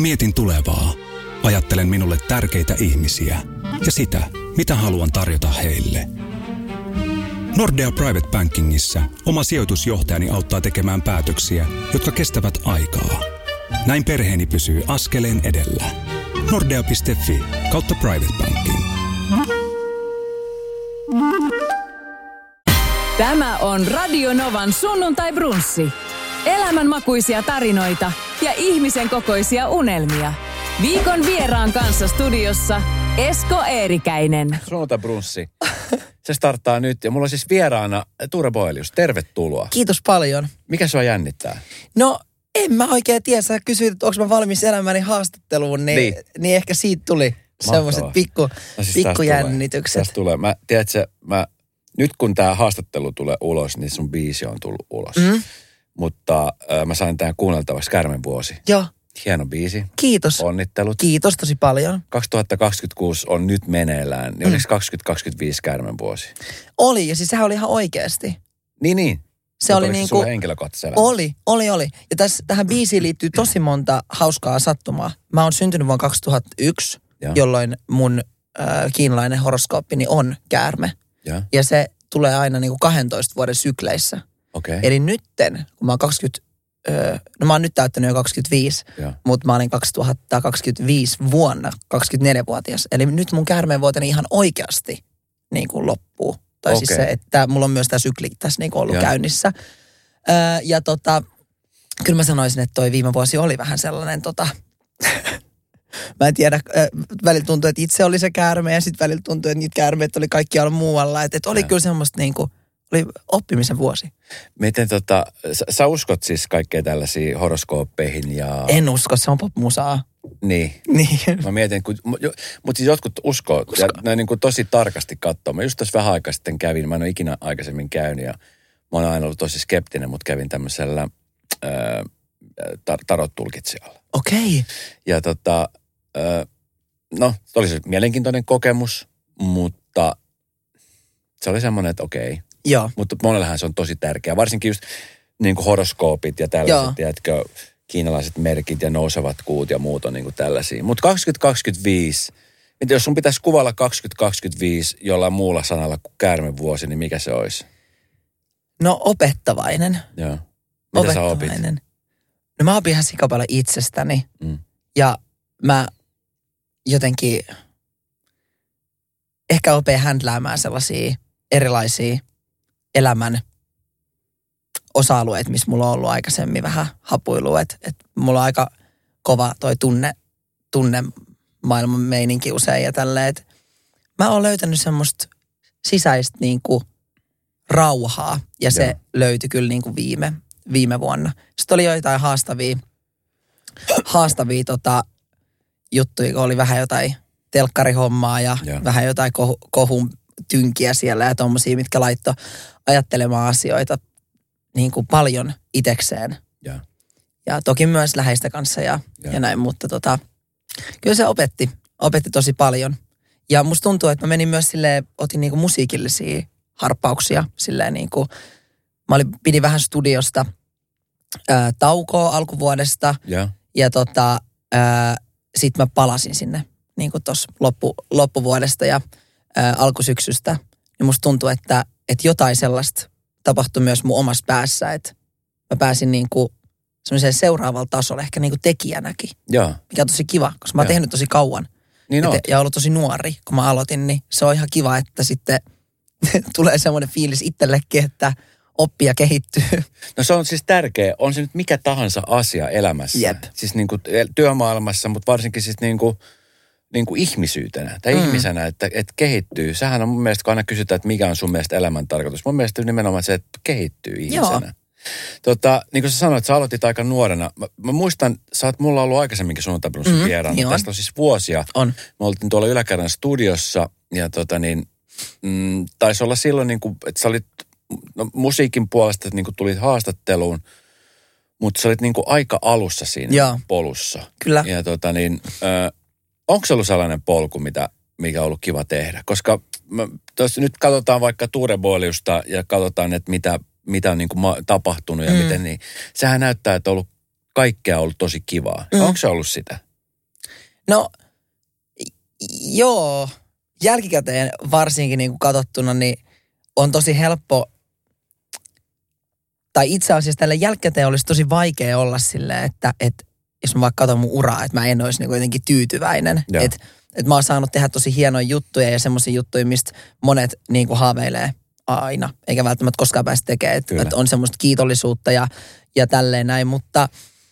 mietin tulevaa, ajattelen minulle tärkeitä ihmisiä ja sitä, mitä haluan tarjota heille. Nordea Private Bankingissa oma sijoitusjohtajani auttaa tekemään päätöksiä, jotka kestävät aikaa. Näin perheeni pysyy askeleen edellä. Nordea.fi/private banking. Tämä on Radio Novan sunnuntai-brunssi. Elämänmakuisia tarinoita ja ihmisen kokoisia unelmia. Viikon vieraan kanssa studiossa Esko Eerikäinen. Sunnuntai-brunssi. Se starttaa nyt ja mulla on siis vieraana Ture Boelius. Tervetuloa. Kiitos paljon. Mikä sua jännittää? No, en mä oikein tiedä. Sä kysyit, että onko mä valmis elämäni haastatteluun, niin ehkä siitä tuli semmoiset pikkujännitykset. Tästä tulee. Nyt kun tää haastattelu tulee ulos, niin sun biisi on tullut ulos. Mutta mä sain tämän kuunneltavaksi Kärmenvuosi. Joo. Hieno biisi. Kiitos. Onnittelut. Kiitos tosi paljon. 2026 on nyt meneillään. Niin oliko 2025 Kärmenvuosi? Oli, ja siis sehän oli ihan oikeasti. Niin. Se oli niinku... sulle henkilökohtaisella? Oli. Ja tähän biisiin liittyy tosi monta hauskaa sattumaa. Mä oon syntynyt vuonna 2001, jolloin mun kiinalainen horoskooppini on käärme. Ja se tulee aina niinku 12 vuoden sykleissä. Okay. Eli nytten, kun mä oon mä oon nyt täyttänyt jo 25, mutta mä olin 2025 vuonna 24-vuotias. Eli nyt mun käärmeenvuoteni ihan oikeasti niin kuin loppuu. Tai siis se, että mulla on myös tämä sykli tässä niin kuin ollut käynnissä. Kyllä mä sanoisin, että toi viime vuosi oli vähän sellainen mä en tiedä, välillä tuntui, että itse oli se käärme ja sitten välillä tuntui, että niitä käärmeet oli kaikkialla muualla. Että oli kyllä semmoista niin kuin, oli oppimisen vuosi. Miten sä uskot siis kaikkea tällaisiin horoskooppeihin ja... En usko, se on popmusaa. Niin. Mä mietin, mutta siis jotkut uskoo ja ne niin kuin tosi tarkasti katsoo. Mä just tuossa vähän aikaa sitten kävin, mä en ole ikinä aikaisemmin käynyt ja mä oon aina ollut tosi skeptinen, mutta kävin tämmöisellä tarot-tulkitsijalla. Okei. Ja se oli se mielenkiintoinen kokemus, mutta se oli semmoinen, että okei. Joo. Mutta monellehan se on tosi tärkeää. Varsinkin just niin kuin horoskoopit ja tällaiset, tiedätkö, kiinalaiset merkit ja nousevat kuut ja muut on niin kuin tällaisia. Mutta 2025, jos sun pitäisi kuvailla 2025 jollain muulla sanalla kuin käärmevuosi, niin mikä se olisi? No opettavainen. Joo. Mitä sä opit? No mä opin ihan sikapaljon itsestäni. Ja mä jotenkin ehkä opin händläämään sellaisia erilaisia elämän osa-alueet, missä mulla on ollut aikaisemmin vähän hapuilua. Että mulla on aika kova toi tunne maailman meininki usein ja tälleen. Et mä oon löytänyt semmoista sisäistä niinku rauhaa ja se löytyi kyllä niinku viime vuonna. Sitten oli joitain haastavia juttuja, kun oli vähän jotain telkkarihommaa ja vähän jotain kohun tynkiä siellä ja tommosia, mitkä laittoi ajattelemaan asioita niin kuin paljon itekseen. Ja toki myös läheistä kanssa ja näin, mutta kyllä se opetti tosi paljon. Ja musta tuntuu, että mä menin myös silleen, otin niinku musiikillisia harppauksia silleen niinku, pidin vähän studiosta taukoa alkuvuodesta ja sit mä palasin sinne niinku tossa loppuvuodesta ja alkusyksystä. Ja musta tuntuu, että jotain sellaista tapahtui myös mun omassa päässä, että mä pääsin niinku semmoiseen seuraavalle tasolle, ehkä niinku tekijänäkin. Mikä on tosi kiva, koska mä oon tehnyt tosi kauan. Niin ja ollut tosi nuori, kun mä aloitin, niin se on ihan kiva, että sitten tulee semmoinen fiilis itsellekin, että oppii ja kehittyy. No se on siis tärkeä, on se nyt mikä tahansa asia elämässä. Siis niinku työmaailmassa, mutta varsinkin siis niinku ihmisyytenä tai ihmisenä, että kehittyy. Sehän on mun mielestä, kun aina kysytään, että mikä on sun mielestä elämän tarkoitus. Mun mielestä nimenomaan se, että kehittyy ihmisenä. Niin kuin sä sanoit, sä aloitit aika nuorena. Mä muistan, sä oot mulla ollut aikaisemmin sunnuntai-brunssin vieraana. Tästä on siis vuosia. Me oltiin tuolla Yläkerran studiossa ja taisi olla silloin, niin kuin, että sä olit musiikin puolesta, että niin kuin tulit haastatteluun, mutta sä olit niin kuin aika alussa siinä polussa. Kyllä. Ja onko se ollut sellainen polku, mikä on ollut kiva tehdä? Koska nyt katsotaan vaikka Ture Boeliusta ja katsotaan, että mitä on niin kuin tapahtunut ja miten niin. Sehän näyttää, että kaikkea on ollut tosi kivaa. Onko se ollut sitä? No, joo. Jälkikäteen varsinkin niin kuin katsottuna, niin on tosi helppo, tai itse asiassa tälle jälkikäteen olisi tosi vaikea olla silleen, että jos mä vaikka katson mun uraa, että mä en olisi niin kuin jotenkin tyytyväinen. Että mä oon saanut tehdä tosi hienoja juttuja ja semmoisia juttuja, mistä monet niin kuin haaveilee aina, eikä välttämättä koskaan pääse tekemään. Että on semmoista kiitollisuutta ja tälleen näin, mutta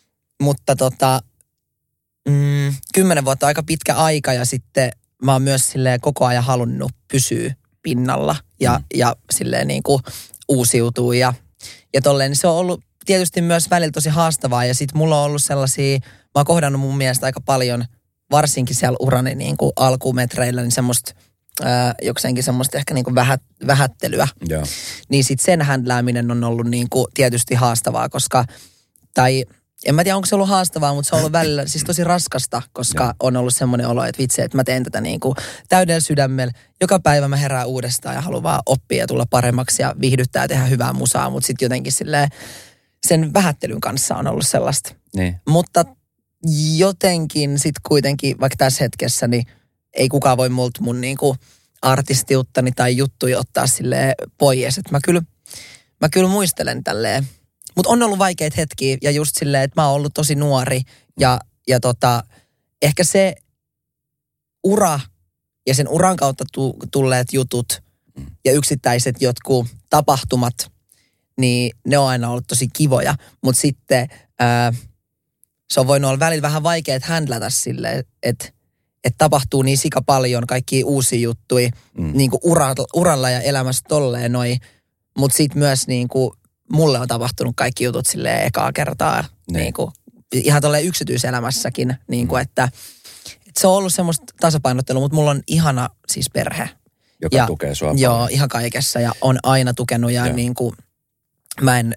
10 vuotta on aika pitkä aika ja sitten mä oon myös silleen koko ajan halunnut pysyä pinnalla ja silleen niin kuin uusiutua ja tolleen. Se on ollut tietysti myös välillä tosi haastavaa ja sit mulla on ollut sellaisia, mä oon kohdannut mun mielestä aika paljon, varsinkin siellä urani niin kuin alkumetreillä, niin semmoista jokseenkin semmoista ehkä niin kuin vähättelyä. Yeah. Niin sit sen händlääminen on ollut niin kuin tietysti haastavaa, koska, tai en mä tiedä onko se ollut haastavaa, mutta se on ollut välillä siis tosi raskasta, koska on ollut semmoinen olo, että vitsi, että mä teen tätä niin kuin täydellä sydämellä. Joka päivä mä herään uudestaan ja haluan vaan oppia ja tulla paremmaksi ja viihdyttää ja tehdä hyvää musaa, mutta sitten jotenkin silleen sen vähättelyn kanssa on ollut sellaista. Niin. Mutta jotenkin sitten kuitenkin, vaikka tässä hetkessä, niin ei kukaan voi multa mun niinku artistiuttani tai juttuja ottaa silleen pois. Että mä kyllä muistelen tälleen. Mutta on ollut vaikeita hetkiä ja just silleen, että mä oon ollut tosi nuori ja ehkä se ura ja sen uran kautta tulleet jutut ja yksittäiset jotkut tapahtumat, niin ne on aina ollut tosi kivoja. Mutta sitten se on voinut olla välillä vähän vaikea händlätä silleen, että tapahtuu niin sika paljon kaikkia uusia juttuja niin kuin uralla ja elämässä tolleen noin. Mutta sitten myös niin kuin mulle on tapahtunut kaikki jutut silleen ekaa kertaa. Niin kuin, ihan tolleen yksityiselämässäkin. Niin kuin, että se on ollut semmoista tasapainottelua, mutta mulla on ihana siis perhe. Joka tukee sua paljon. Joo, ihan kaikessa ja on aina tukenut ja niin kuin mä en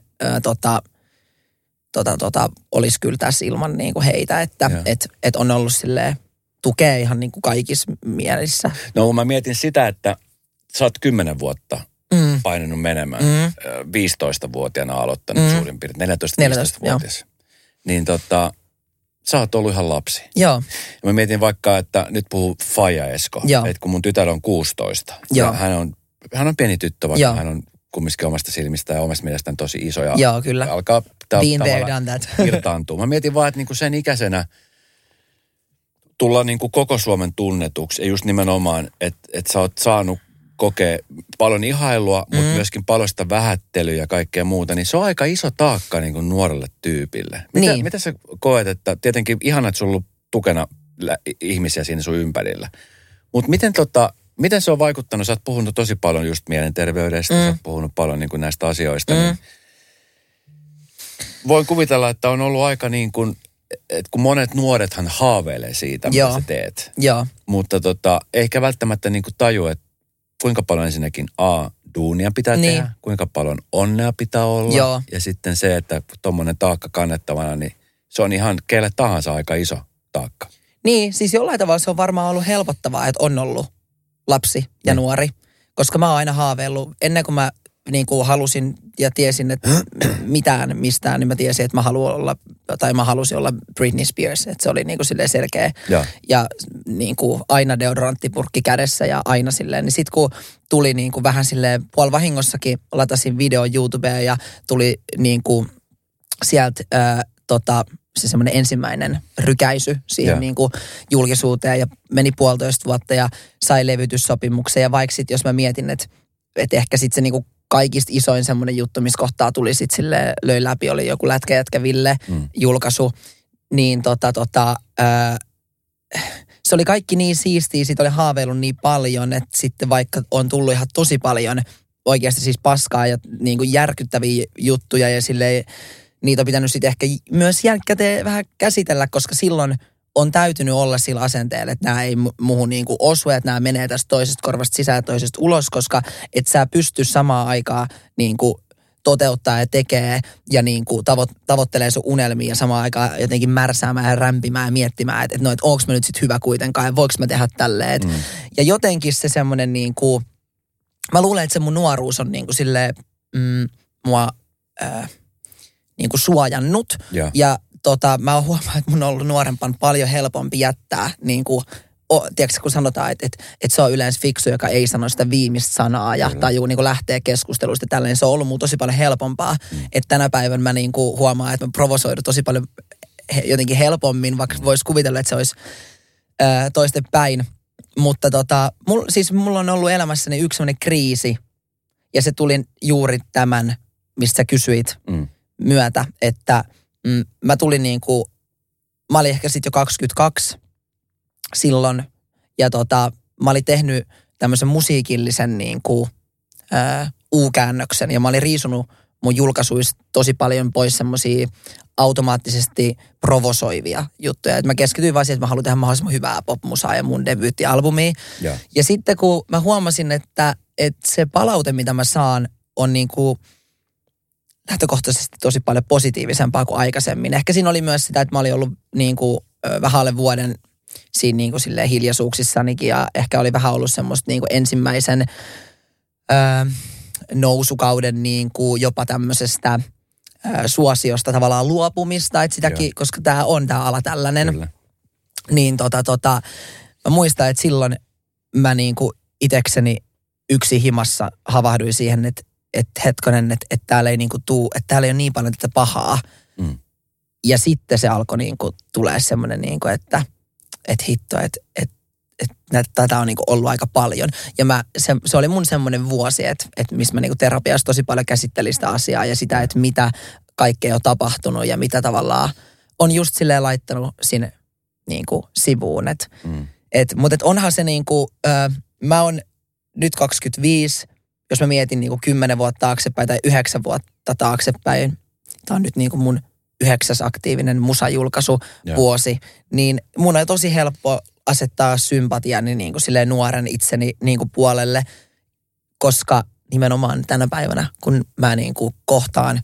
olisi kyllä tässä ilman niin kuin heitä, että et on ollut silleen tukea ihan niin kuin kaikissa mielissä. No mä mietin sitä, että sä oot 10 vuotta painanut menemään. 15-vuotiaana aloittanut suurin piirtein, 14-15-vuotias. Niin sä oot ollut ihan lapsi. Joo. Ja mä mietin vaikka, että nyt puhuu Faija Esko, että kun mun tytär on 16. Ja hän on pieni tyttö, vaikka hän on kumminkin omasta silmistä ja omasta mielestään tosi iso. Ja joo, kyllä. Alkaa tavallaan irtaantua. Mä mietin vaan, että niinku sen ikäisenä tulla niinku koko Suomen tunnetuksi. Ja just nimenomaan, että sä oot saanut kokea paljon ihailua, mutta myöskin paljon sitä vähättelyä ja kaikkea muuta. Niin se on aika iso taakka niinku nuorelle tyypille. Mitä sä koet, että tietenkin ihana, että sulla on ollut tukena ihmisiä siinä sun ympärillä. Mutta miten se on vaikuttanut? Sä oot puhunut tosi paljon just mielenterveydestä, sä oot puhunut paljon niin kuin näistä asioista. Niin voin kuvitella, että on ollut aika niin kuin, että kun monet nuorethan haaveilee siitä, mitä sä teet. Joo. Mutta ehkä välttämättä niin kuin tajua, että kuinka paljon ensinnäkin duunia pitää tehdä, kuinka paljon onnea pitää olla. Joo. Ja sitten se, että tommonen taakka kannettavana, niin se on ihan kelle tahansa aika iso taakka. Niin, siis jollain tavalla se on varmaan ollut helpottavaa, että on ollut lapsi ja nuori. Koska mä oon aina haaveillut, ennen kuin mä niin kuin halusin ja tiesin, että mistään, niin mä tiesin, että mä halusin olla Britney Spears. Että se oli niin kuin silleen selkeä. Ja niin kuin aina deodoranttipurkki kädessä ja aina silleen. Niin sit kun tuli niin kuin vähän silleen puolivahingossakin, latasin video YouTubeen ja tuli niin kuin sieltä se semmoinen ensimmäinen rykäisy siihen niin kuin julkisuuteen ja meni 1,5 vuotta ja sai levytyssopimuksen. Ja vaikka sitten, jos mä mietin, että ehkä sitten se niin kuin kaikista isoin semmoinen juttu, missä kohtaa tuli sitten silleen, löi läpi, oli joku Lätkä Ville julkaisu, niin se oli kaikki niin siistiä, siitä oli haaveillut niin paljon, että sitten vaikka on tullut ihan tosi paljon oikeasti siis paskaa ja niin kuin järkyttäviä juttuja ja silleen, niitä on pitänyt sitten ehkä myös jälkikäteen vähän käsitellä, koska silloin on täytynyt olla sillä asenteella, että nämä ei muuhun niin kuin osu, että nämä menee tästä toisesta korvasta sisään ja toisesta ulos, koska et sä pysty samaan aikaan niin kuin toteuttaa ja tekee ja niin kuin tavoittelee sun unelmia ja samaan aikaan jotenkin märsäämään ja rämpimään ja miettimään, että onko mä nyt sitten hyvä kuitenkaan ja voiko mä tehdä tälleen. Ja jotenkin se semmoinen niin kuin, mä luulen, että se mun nuoruus on niin kuin silleen mua niin kuin suojannut ja mä oon huomannut, että mun on ollut nuorempana paljon helpompi jättää niin kuin, tiedätkö, kun sanotaan, että se on yleensä fiksu, joka ei sano sitä viimeistä sanaa ja tajuu niin kuin lähtee keskustelusta tällainen. Se on ollut mun tosi paljon helpompaa. Että tänä päivänä mä niin kuin huomaan, että mä provosoidun tosi paljon jotenkin helpommin, vaikka voisi kuvitella, että se olisi toisten päin. Mutta mulla on ollut elämässäni yksi sellainen kriisi ja se tuli juuri tämän, mistä sä kysyit myötä, että mä tulin niin kuin, mä olin ehkä sitten jo 22 silloin ja mä olin tehnyt tämmöisen musiikillisen niin kuin U-käännöksen ja mä olin riisunut mun julkaisuista tosi paljon pois semmosia automaattisesti provosoivia juttuja. Et mä keskityin vaan siihen, että mä haluan tehdä mahdollisimman hyvää popmusaa ja mun debyyttialbumia. Ja sitten kun mä huomasin, että se palaute, mitä mä saan, on niinku lähtökohtaisesti tosi paljon positiivisempaa kuin aikaisemmin. Ehkä siinä oli myös sitä, että mä olin ollut niinku vähän alle vuoden siinä niinku silleen hiljaisuuksissanikin ja ehkä oli vähän ollut semmoista niinku ensimmäisen nousukauden niinku jopa tämmöisestä suosiosta tavallaan luopumista, että sitäkin, koska tää ala tällainen. Kyllä. Niin mä muistan, että silloin mä niinku itekseni yksin himassa havahduin siihen, että hetkonen, että täällä ei niinku että täällä ei ole niin paljon tätä pahaa. Ja sitten se alkoi niinku tulee semmoinen niinku, että hitto, että tätä on niinku ollut aika paljon. Ja se oli mun semmoinen vuosi, että missä mä niinku terapiassa tosi paljon käsittelin sitä asiaa ja sitä, että mitä kaikkea on tapahtunut ja mitä tavallaan on just silleen laittanut sinne niinku sivuun. Mutta onhan se niinku, mä oon nyt 25, jos mä mietin niinku 10 vuotta taaksepäin tai 9 vuotta taaksepäin, tää on nyt niinku mun 9. aktiivinen musajulkaisu vuosi, niin mun on tosi helppo asettaa sympatiani niin kuin silleen nuoren itseni niin kuin puolelle, koska nimenomaan tänä päivänä, kun mä niin kuin kohtaan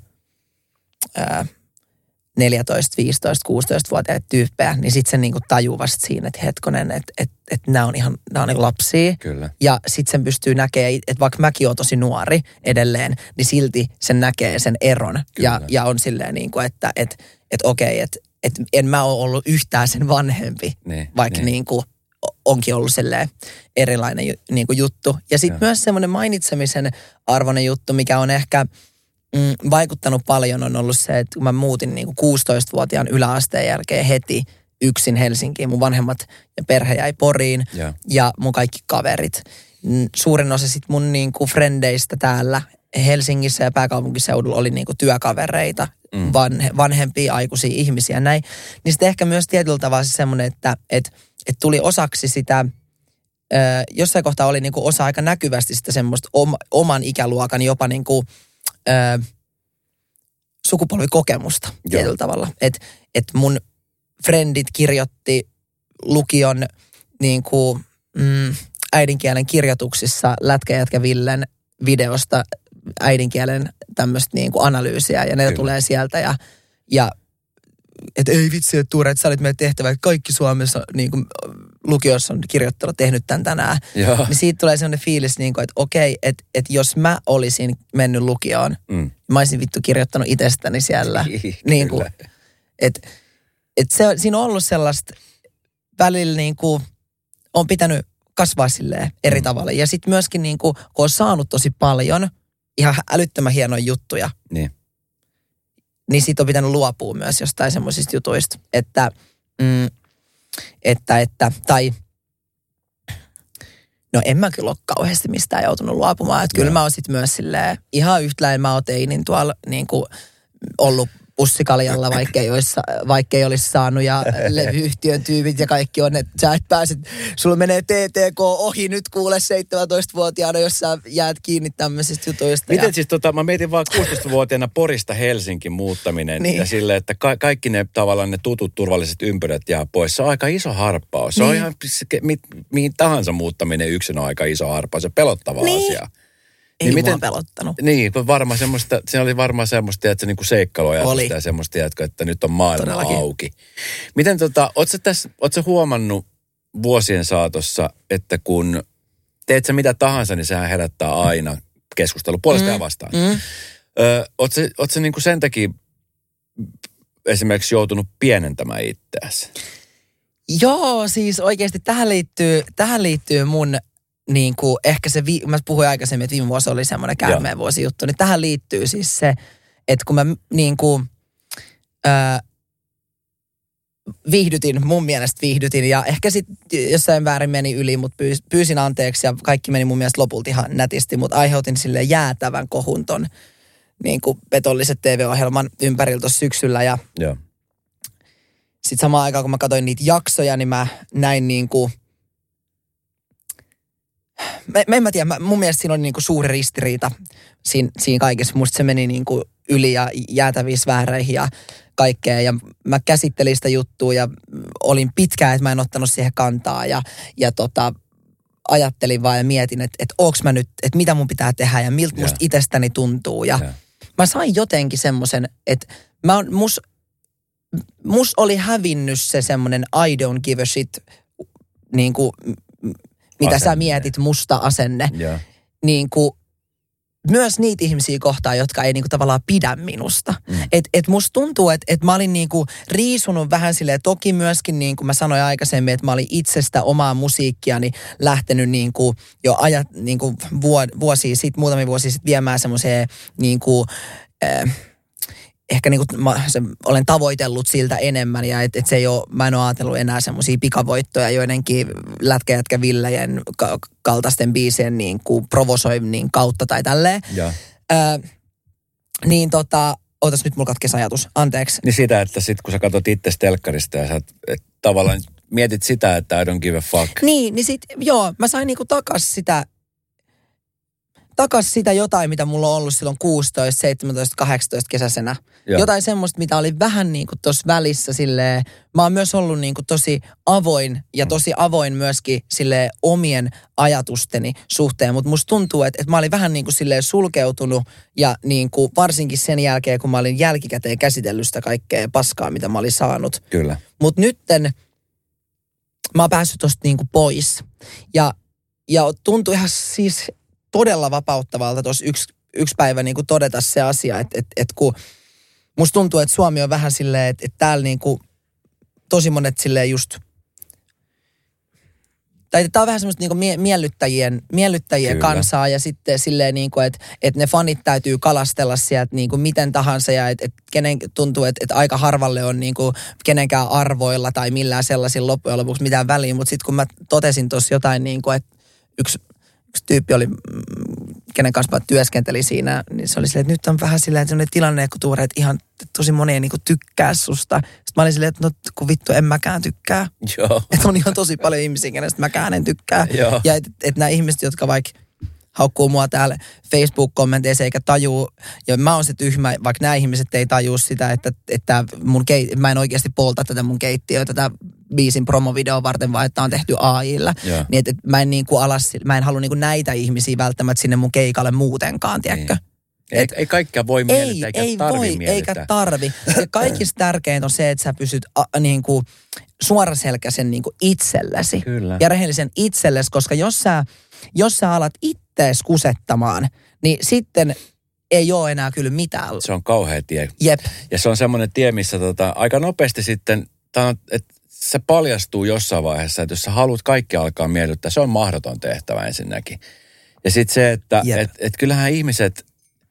14, 15, 16-vuotiaita tyyppejä, niin sitten se niin kuin tajuu vasta siinä, että hetkonen, että nämä on niin lapsia. Kyllä. Ja sitten sen pystyy näkemään, että vaikka mäkin oon tosi nuori edelleen, niin silti sen näkee sen eron. Ja on silleen niin kuin, että okei, että en mä ole ollut yhtään sen vanhempi, vaikka niin kuin onkin ollut silleen erilainen niin kuin juttu. Ja sitten myös semmoinen mainitsemisen arvoinen juttu, mikä on ehkä vaikuttanut paljon, on ollut se, että kun mä muutin niin kuin 16-vuotiaan yläasteen jälkeen heti yksin Helsinkiin. Mun vanhemmat ja perhe jäi Poriin ja mun kaikki kaverit. Suurin osa sit mun niin kuin frendeistä täällä Helsingissä ja pääkaupunkiseudulla oli niin kuin työkavereita, vanhempia aikuisia ihmisiä näin. Niin sitten ehkä myös tietyllä tavalla semmoinen, että tuli osaksi sitä, jossain kohtaa oli niin kuin osa aika näkyvästi sitä semmoista oman ikäluokan jopa niin kuin sukupolvikokemusta tietyllä tavalla. Että mun frendit kirjoitti lukion niin kuin, äidinkielen kirjoituksissa Lätkäjätkä Villen videosta äidinkielen tämmöistä niin kuin analyysiä ja ne tulee sieltä ja että ei vitsi, että Tuure, että sä olit meidän tehtävä, että kaikki Suomessa niin kuin lukiossa on kirjoittanut, tehnyt tämän tänään. Joo. Niin siitä tulee sellainen fiilis, niin kuin, että okei, että jos mä olisin mennyt lukioon, mä olisin vittu kirjoittanut itsestäni siellä. Niin kuin, että siinä on ollut sellaista välillä niin kuin, on pitänyt kasvaa silleen eri tavalla. Ja sitten myöskin niin kuin, kun on saanut tosi paljon ihan älyttömän hienoja juttuja, niin siitä on pitänyt luopua myös jostain semmoisista jutuista, tai no en mä kyllä ole kauheasti mistään joutunut luopumaan. Että kyllä mä oon sit myös silleen ihan yhtäläin mä oon teinin tuolla niin kuin ollut pussikaljalla, vaikka ei olisi saanut ja levyyhtiön tyypit ja kaikki on, että sä et pääse, sulla menee TTK ohi nyt kuule 17-vuotiaana, jos sä jäät kiinni tämmöisistä jutuista. Miten siis mä mietin vaan 16-vuotiaana Porista Helsinki muuttaminen ja silleen, että kaikki ne tavallaan ne tutut turvalliset ympyrät jää pois. Se on aika iso harppaus. Se on ihan mihin tahansa muuttaminen yksin on aika iso harppaus. Se on pelottava asia. Ei niin mua pelottanut. Niin, siinä oli varmaan semmoista, että se niinku seikkailuajatusta ja semmoista, että nyt on maailma todellakin auki. Miten ootko sä huomannut vuosien saatossa, että kun teet sä mitä tahansa, niin sehän herättää aina keskustelu puolesta ja vastaan. Ootko sä niinku sen takia esimerkiksi joutunut pienentämään itseäsi? Joo, siis oikeasti tähän liittyy mun niin kuin ehkä se, mä puhuin aikaisemmin, että viime vuosi oli semmoinen käärmeen vuosi juttu, niin tähän liittyy siis se, että kun mä niin kuin mun mielestä viihdytin ja ehkä sitten jossain väärin meni yli, mutta pyysin anteeksi ja kaikki meni mun mielestä lopulta ihan nätisti, mutta aiheutin sille jäätävän kohun ton niin kuin petolliset TV-ohjelman ympäriltä tuossa syksyllä ja sitten samaan aikaan kun mä katsoin niitä jaksoja, niin mä näin niin kuin en mä tiedä, mun mielestä siinä oli niin kuin suuri ristiriita siinä kaikessa. Musta se meni niin kuin yli ja jäätävissä vääräihin ja kaikkea. Ja mä käsittelin sitä juttua ja olin pitkään, että mä en ottanut siihen kantaa. Ja ajattelin vaan ja mietin, että onks mä nyt, että mitä mun pitää tehdä ja miltä musta itsestäni tuntuu. Ja mä sain jotenkin semmoisen, että mus oli hävinnyt se semmoinen I don't give a shit niin kuin mitä asenne. Sä mietit musta asenne, niin kuin myös niitä ihmisiä kohtaan, jotka ei niin kuin tavallaan pidä minusta. Et musta tuntuu, että mä olin niin kuin riisunut vähän silleen, toki myöskin niin kuin mä sanoin aikaisemmin, että mä olin itsestä omaa musiikkiani lähtenyt niin kuin jo niin kuin muutamia vuosia sitten viemään semmoiseen niin kuin ehkä niin kuin olen tavoitellut siltä enemmän ja et se ei ole, mä en ole ajatellut enää semmoisia pikavoittoja joidenkin lätkäjätkävillejen kaltaisten biisien niin kuin provosoinnin kautta tai tälleen. Niin ootas nyt mulla katkesi ajatus, anteeksi. Niin sitä, että sit kun sä katsot itse telkkarista ja sä tavallaan mietit sitä, että I don't give a fuck. Niin sit mä sain niinku takas sitä jotain, mitä mulla on ollut silloin 16, 17, 18 kesäisenä. Jotain semmoista, mitä oli vähän niin kuin tuossa välissä silleen. Mä oon myös ollut niin kuin tosi avoin ja tosi avoin myöskin silleen omien ajatusteni suhteen. Mutta musta tuntuu, että mä olin vähän niin kuin silleen sulkeutunut ja niin kuin varsinkin sen jälkeen, kun mä olin jälkikäteen käsitellyt sitä kaikkea paskaa, mitä mä olin saanut. Kyllä. Mutta nytten mä oon päässyt tosta niin kuin pois. Ja tuntui ihan siis todella vapauttavalta tuossa yksi päivä niin kuin todeta se asia, että kun musta tuntuu, että Suomi on vähän silleen, että täällä niin kuin tosi monet silleen just, tai tää on vähän semmoista niin kuin miellyttäjien kansaa ja sitten silleen niin kuin, että ne fanit täytyy kalastella sieltä niin kuin miten tahansa ja että tuntuu, että aika harvalle on niin kuin kenenkään arvoilla tai millään sellaisilla loppujen lopuksi mitään väliä, mutta sitten kun mä totesin tuossa jotain niin kuin, että yksi tyyppi oli, kenen kanssa mä työskentelin siinä, niin se oli silleen, että nyt on vähän silleen, että sellainen tilanne, kun tuore, että ihan tosi moni ei niin kuin tykkää susta. Sitten mä olin silleen, että no kun vittu en mäkään tykkää. Joo. Että on ihan tosi paljon ihmisiä, kenestä mäkään en tykkää. Joo. Ja että nämä ihmiset, jotka vaikka haukkuu mua täällä Facebook-kommenteissa eikä tajuu, ja mä oon se tyhmä, vaikka nämä ihmiset ei tajuu sitä, että mä en oikeasti polta tätä mun keittiöä, tätä biisin promovideon varten, vaan että on tehty AI:lla. Niin että mä en niin kuin mä en halua niin kuin näitä ihmisiä välttämättä sinne mun keikalle muutenkaan, tiedätkö? Ei kaikkea voi miellyttää, eikä tarvi miellyttää. Eikä tarvi. Ja kaikista tärkeintä on se, että sä pysyt niin kuin suoraselkäisen niin kuin itsellesi. Kyllä. Ja rehellisen itsellesi, koska jos sä alat ittees kusettamaan, niin sitten ei ole enää kyllä mitään. Se on kauhea tie. Jep. Ja se on semmoinen tie, missä aika nopeasti sitten, että se paljastuu jossain vaiheessa, että jos sä haluat kaikki alkaa miellyttää, se on mahdoton tehtävä ensinnäkin. Ja sitten se, että kyllähän ihmiset,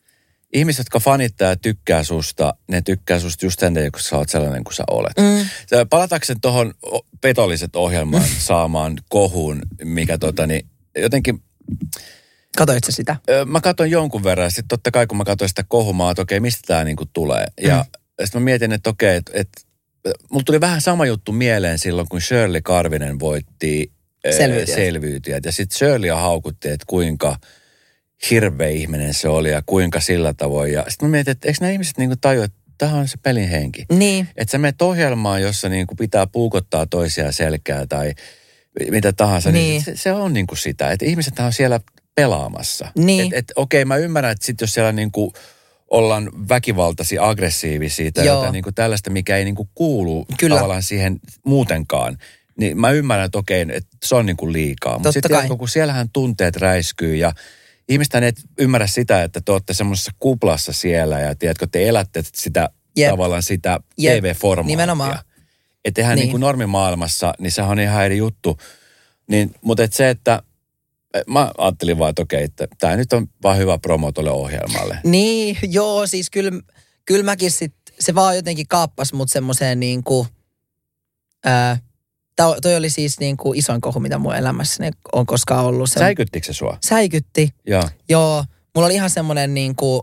jotka fanittaa ja tykkää susta, ne tykkää susta just sen takia, kun sä oot sellainen kuin sä olet. Palatakseni tuohon petolliset ohjelmaan saamaan kohuun, mikä jotenkin... Katoitko sitä? Mä katsoin jonkun verran. Sitten totta kai, kun mä katsoin sitä kohumaa, että okei, mistä tää niinku tulee. Ja sitten mä mietin, että okei, että mulla tuli vähän sama juttu mieleen silloin, kun Shirley Karvinen voitti selviytyjät. Ja sitten Shirleyä haukutti, että kuinka hirveä ihminen se oli ja kuinka sillä tavoin. Ja sitten mä mietin, että eikö nämä ihmiset niinku tajua, että tämä on se pelin henki. Niin. Että sä menet ohjelmaan, jossa niinku pitää puukottaa toisia selkää tai mitä tahansa. Niin se on niinku sitä, että ihmiset on siellä pelaamassa. Niin. Okei, mä ymmärrän, että sitten jos siellä niinku ollaan väkivaltaisia, aggressiivisia tai jotain niinku tällaista, mikä ei niinku kuulu tavallaan siihen muutenkaan, niin mä ymmärrän, että okei, että se on niinku liikaa. Mutta sitten kun siellähän tunteet räiskyy ja ihmistähän et ymmärrä sitä, että te olette semmoisessa kuplassa siellä ja tiedätkö, te elätte sitä tavallaan sitä TV-formaattia. Nimenomaan. Että eihän niin kuin normimaailmassa, niin sehän on ihan eri juttu. Niin, mutta se, että mä ajattelin vaan, että okei, että tämä nyt on vaan hyvä promo tuolle ohjelmalle. Niin, joo, siis kyllä mäkin se vaan jotenkin kaappasi mut semmoiseen niinku, toi oli siis niinku isoin kohu, mitä mun elämässäni on koskaan ollut. Säikyttikö se sua? Säikytti. Joo. Mulla oli ihan semmoinen niinku,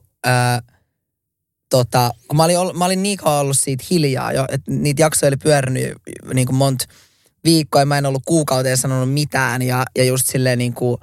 kun mä olin niin kauan ollut siitä hiljaa jo, että niitä jaksoja oli pyörinyt niinku monta viikkoa ja mä en ollut kuukauteen sanonut mitään ja just silleen niinku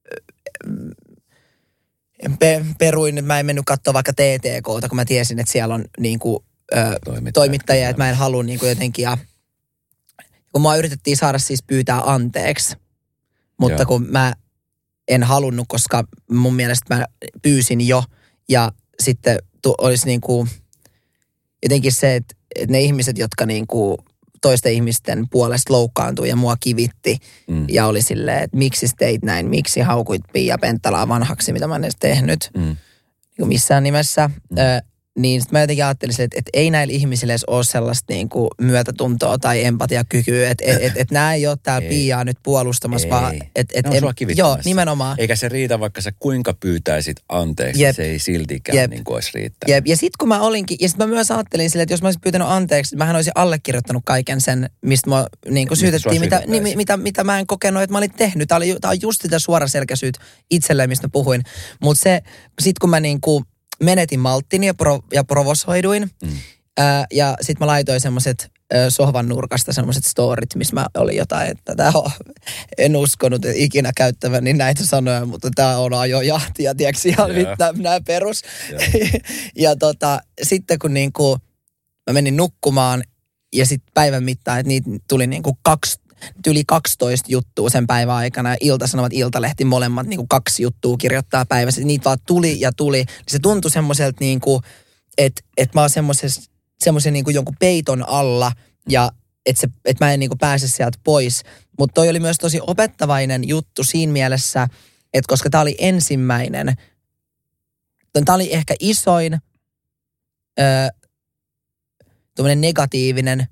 peruin, että mä en mennyt katsoa vaikka TTK:ta, kun mä tiesin, että siellä on niinku toimittajia, että mä en halua niinku jotenkin kun mua yritettiin saada siis pyytää anteeksi, mutta kun mä en halunnut, koska mun mielestä mä pyysin jo ja sitten olisi niinku jotenkin se, että ne ihmiset, jotka niinku toisten ihmisten puolesta loukkaantui ja mua kivitti ja oli silleen, että miksi teit näin, miksi haukuit Pia Penttalaa vanhaksi, mitä mä en edes tehnyt niin missään nimessä. Niin sitten mä jotenkin ajattelin, että ei näillä ihmisillä edes ole sellaista niinku myötätuntoa tai empatiakykyä, että nämä ei ole täällä Piaa nyt puolustamassa, vaan ne on sua kivittämässä. Joo, nimenomaan. Eikä se riitä, vaikka sä kuinka pyytäisit anteeksi, se ei siltikään niin kuin olisi riittänyt. Ja sitten kun mä olinkin, ja sitten mä myös ajattelin silleen, että jos mä olisin pyytänyt anteeksi, mähän olisin allekirjoittanut kaiken sen, mistä mä niinku syytettiin, mitä mä en kokenut, että mä olin tehnyt. Tää on just sitä suoraselkäisyyttä itselleen, mistä mä puhuin. Mutta se, sit kun mä niinku menetin malttini ja provosoiduin. Ja sit mä laitoin semmoset sohvan nurkasta semmoset storit, missä mä olin jotain, että en uskonut ikinä käyttäväni näitä sanoja, mutta tää on ajojahtia, tiedätkö, ihan nää perus. Ja sitten kun niinku mä menin nukkumaan ja sitten päivän mittaan, että niitä tuli niinku yli 12 juttua sen päivän aikana ja Ilta-Sanomat, Iltalehti molemmat niinku 2 juttua kirjoittaa päivässä. Niitä vaan tuli ja tuli. Se tuntui semmoiselta niinku, että mä oon semmoisen niinku jonkun peiton alla ja että mä en niinku pääse sieltä pois. Mutta toi oli myös tosi opettavainen juttu siinä mielessä, että koska tää oli ensimmäinen, tää oli ehkä isoin tuommoinen negatiivinen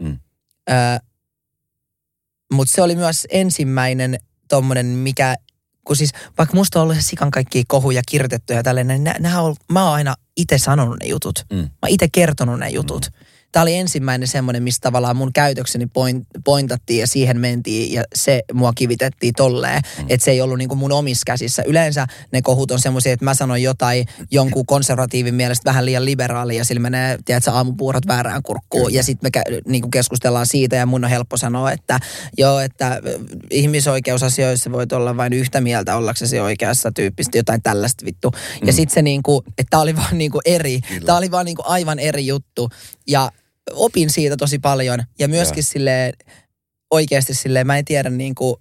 mutta se oli myös ensimmäinen tommonen, mikä, kun siis vaikka musta on ollut se sikan kaikkia kohuja kirjoitettuja ja tällainen, mä oon aina itse sanonut ne jutut. Mä oon itse kertonut ne jutut. Tämä oli ensimmäinen semmoinen, missä tavallaan mun käytökseni pointattiin ja siihen mentiin ja se mua kivitettiin tolleen, että se ei ollut niin kuin mun omissa käsissä. Yleensä ne kohut on semmoisia, että mä sanon jotain jonkun konservatiivin mielestä vähän liian liberaalia ja sillä menee, tiedätkö, aamupuurot väärään kurkkuun ja sitten me niin kuin keskustellaan siitä ja mun on helppo sanoa, että joo, että ihmisoikeusasioissa voit olla vain yhtä mieltä ollaksesi oikeassa tyyppistä, jotain tällaista vittu. Ja sitten se niin kuin, että tää oli vaan niin kuin eri, tää oli vaan niin kuin aivan eri juttu ja opin siitä tosi paljon ja myöskin silleen, oikeasti silleen, mä en tiedä niinku,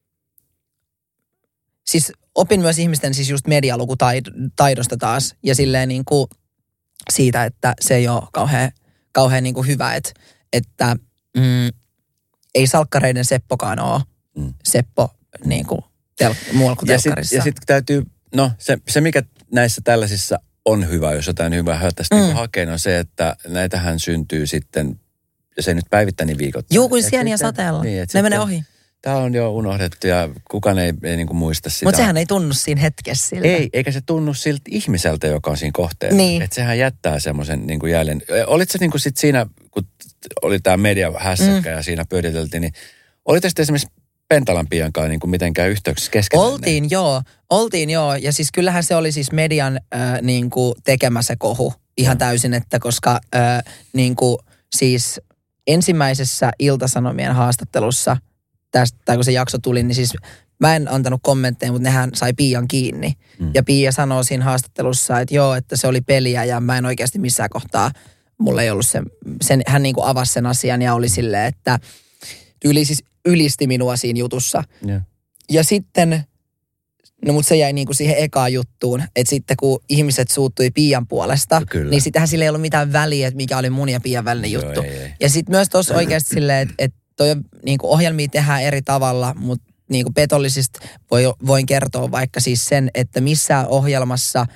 siis opin myös ihmisten siis just medialukutaidosta taas ja silleen niinku siitä, että se ei ole kauhean niinku hyvä, että ei salkkareiden Seppokaan ole Seppo niinku muualla kuin telkkarissa. Ja sitten täytyy, no se mikä näissä tällaisissa on hyvä, jos jotain hyvää tästä hakee, on se, että näitähän syntyy sitten, jos ei nyt päivittäin viikoittain. Juu, kuin sieniä sateella. Niin, ne menee ohi. Tämä on jo unohdettu ja kukaan ei niin kuin muista sitä. Mutta sehän ei tunnu siinä hetkessä siltä. Ei, eikä se tunnu siltä ihmiseltä, joka on siinä kohteessa. Niin. Että sehän jättää semmoisen niin kuin jäljen. Olitko niin kuin sitten siinä, kun oli tämä mediahässäkkä ja siinä pyöriteltiin, niin olitko sitten esimerkiksi Pentalan Pian kanssa niin kuin mitenkään yhteyksissä keskenään? Oltiin joo. Ja siis kyllähän se oli siis median niin kuin tekemä se kohu ihan täysin, että koska niin kuin siis ensimmäisessä Ilta-Sanomien haastattelussa, tai kun se jakso tuli, niin siis mä en antanut kommentteja, mutta nehän sai Pian kiinni. Ja Pia sanoi siinä haastattelussa, että joo, että se oli peliä ja mä en oikeasti missään kohtaa, mulla ei ollut hän niin kuin avasi sen asian ja oli silleen, että ylisti minua siinä jutussa. Ja sitten, no mutta se jäi niinku siihen ekaan juttuun, että sitten kun ihmiset suuttui Pian puolesta, niin sittenhän sillä ei ollut mitään väliä, että mikä oli mun ja Pian välinen juttu. Ei. Ja sitten myös tuossa oikeasti silleen, että toi niinku ohjelmia tehdään eri tavalla, mutta niinku petollisista voin kertoa vaikka siis sen, että missään ohjelmassa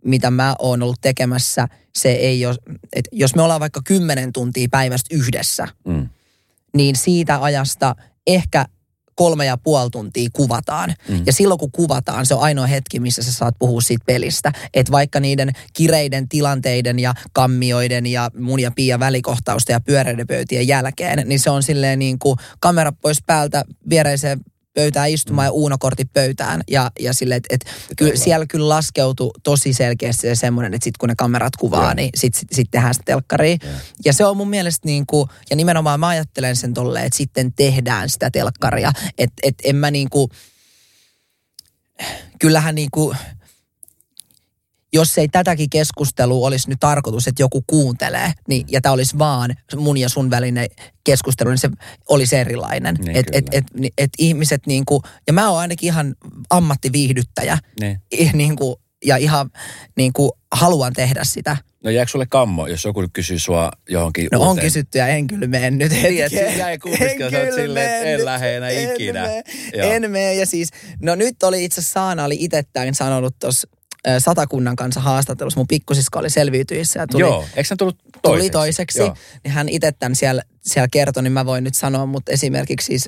mitä mä oon ollut tekemässä, se ei ole, että jos me ollaan vaikka 10 tuntia päivästä yhdessä, niin siitä ajasta ehkä 3,5 tuntia kuvataan. Ja silloin kun kuvataan, se on ainoa hetki, missä sä saat puhua siitä pelistä. Että vaikka niiden kireiden tilanteiden ja kammioiden ja mun ja Pia välikohtausta ja pyöreiden pöytien jälkeen, niin se on silleen niin kuin kamera pois päältä viereiseen pöytään istumaan ja uunokortit pöytään. Ja silleen, että siellä kyllä laskeutui tosi selkeästi semmoinen, että sitten kun ne kamerat kuvaa, niin sit tehdään sitä telkkaria. Ja se on mun mielestä niin kuin, ja nimenomaan mä ajattelen sen tolleen, että sitten tehdään sitä telkkaria. Että en mä niin kuin, kyllähän niin kuin, jos ei tätäkin keskustelua olisi nyt tarkoitus, että joku kuuntelee, niin, ja tämä olisi vaan mun ja sun välinen keskustelu, niin se olisi erilainen. Niin, et ihmiset niinku, ja mä oon ainakin ihan ammattiviihdyttäjä. Niinku, ja ihan niinku haluan tehdä sitä. No jääkö sulle kammo, jos joku kysyy sua johonkin uuteen? On kysytty ja en kyllä mene nyt hetkeen. Niin, jäi kumpiskella, sä oot silleen, että en lähde enää ikinä. En mene, ja siis, no nyt oli itse asiassa Saana oli itsettäin sanonut tuossa Satakunnan kanssa haastattelussa. Mun pikkusisko oli selviytyissä ja tuli, eikö hän tullut toiseksi? Tuli toiseksi. Niin hän itse tämän siellä kertoi, niin mä voin nyt sanoa, mutta esimerkiksi siis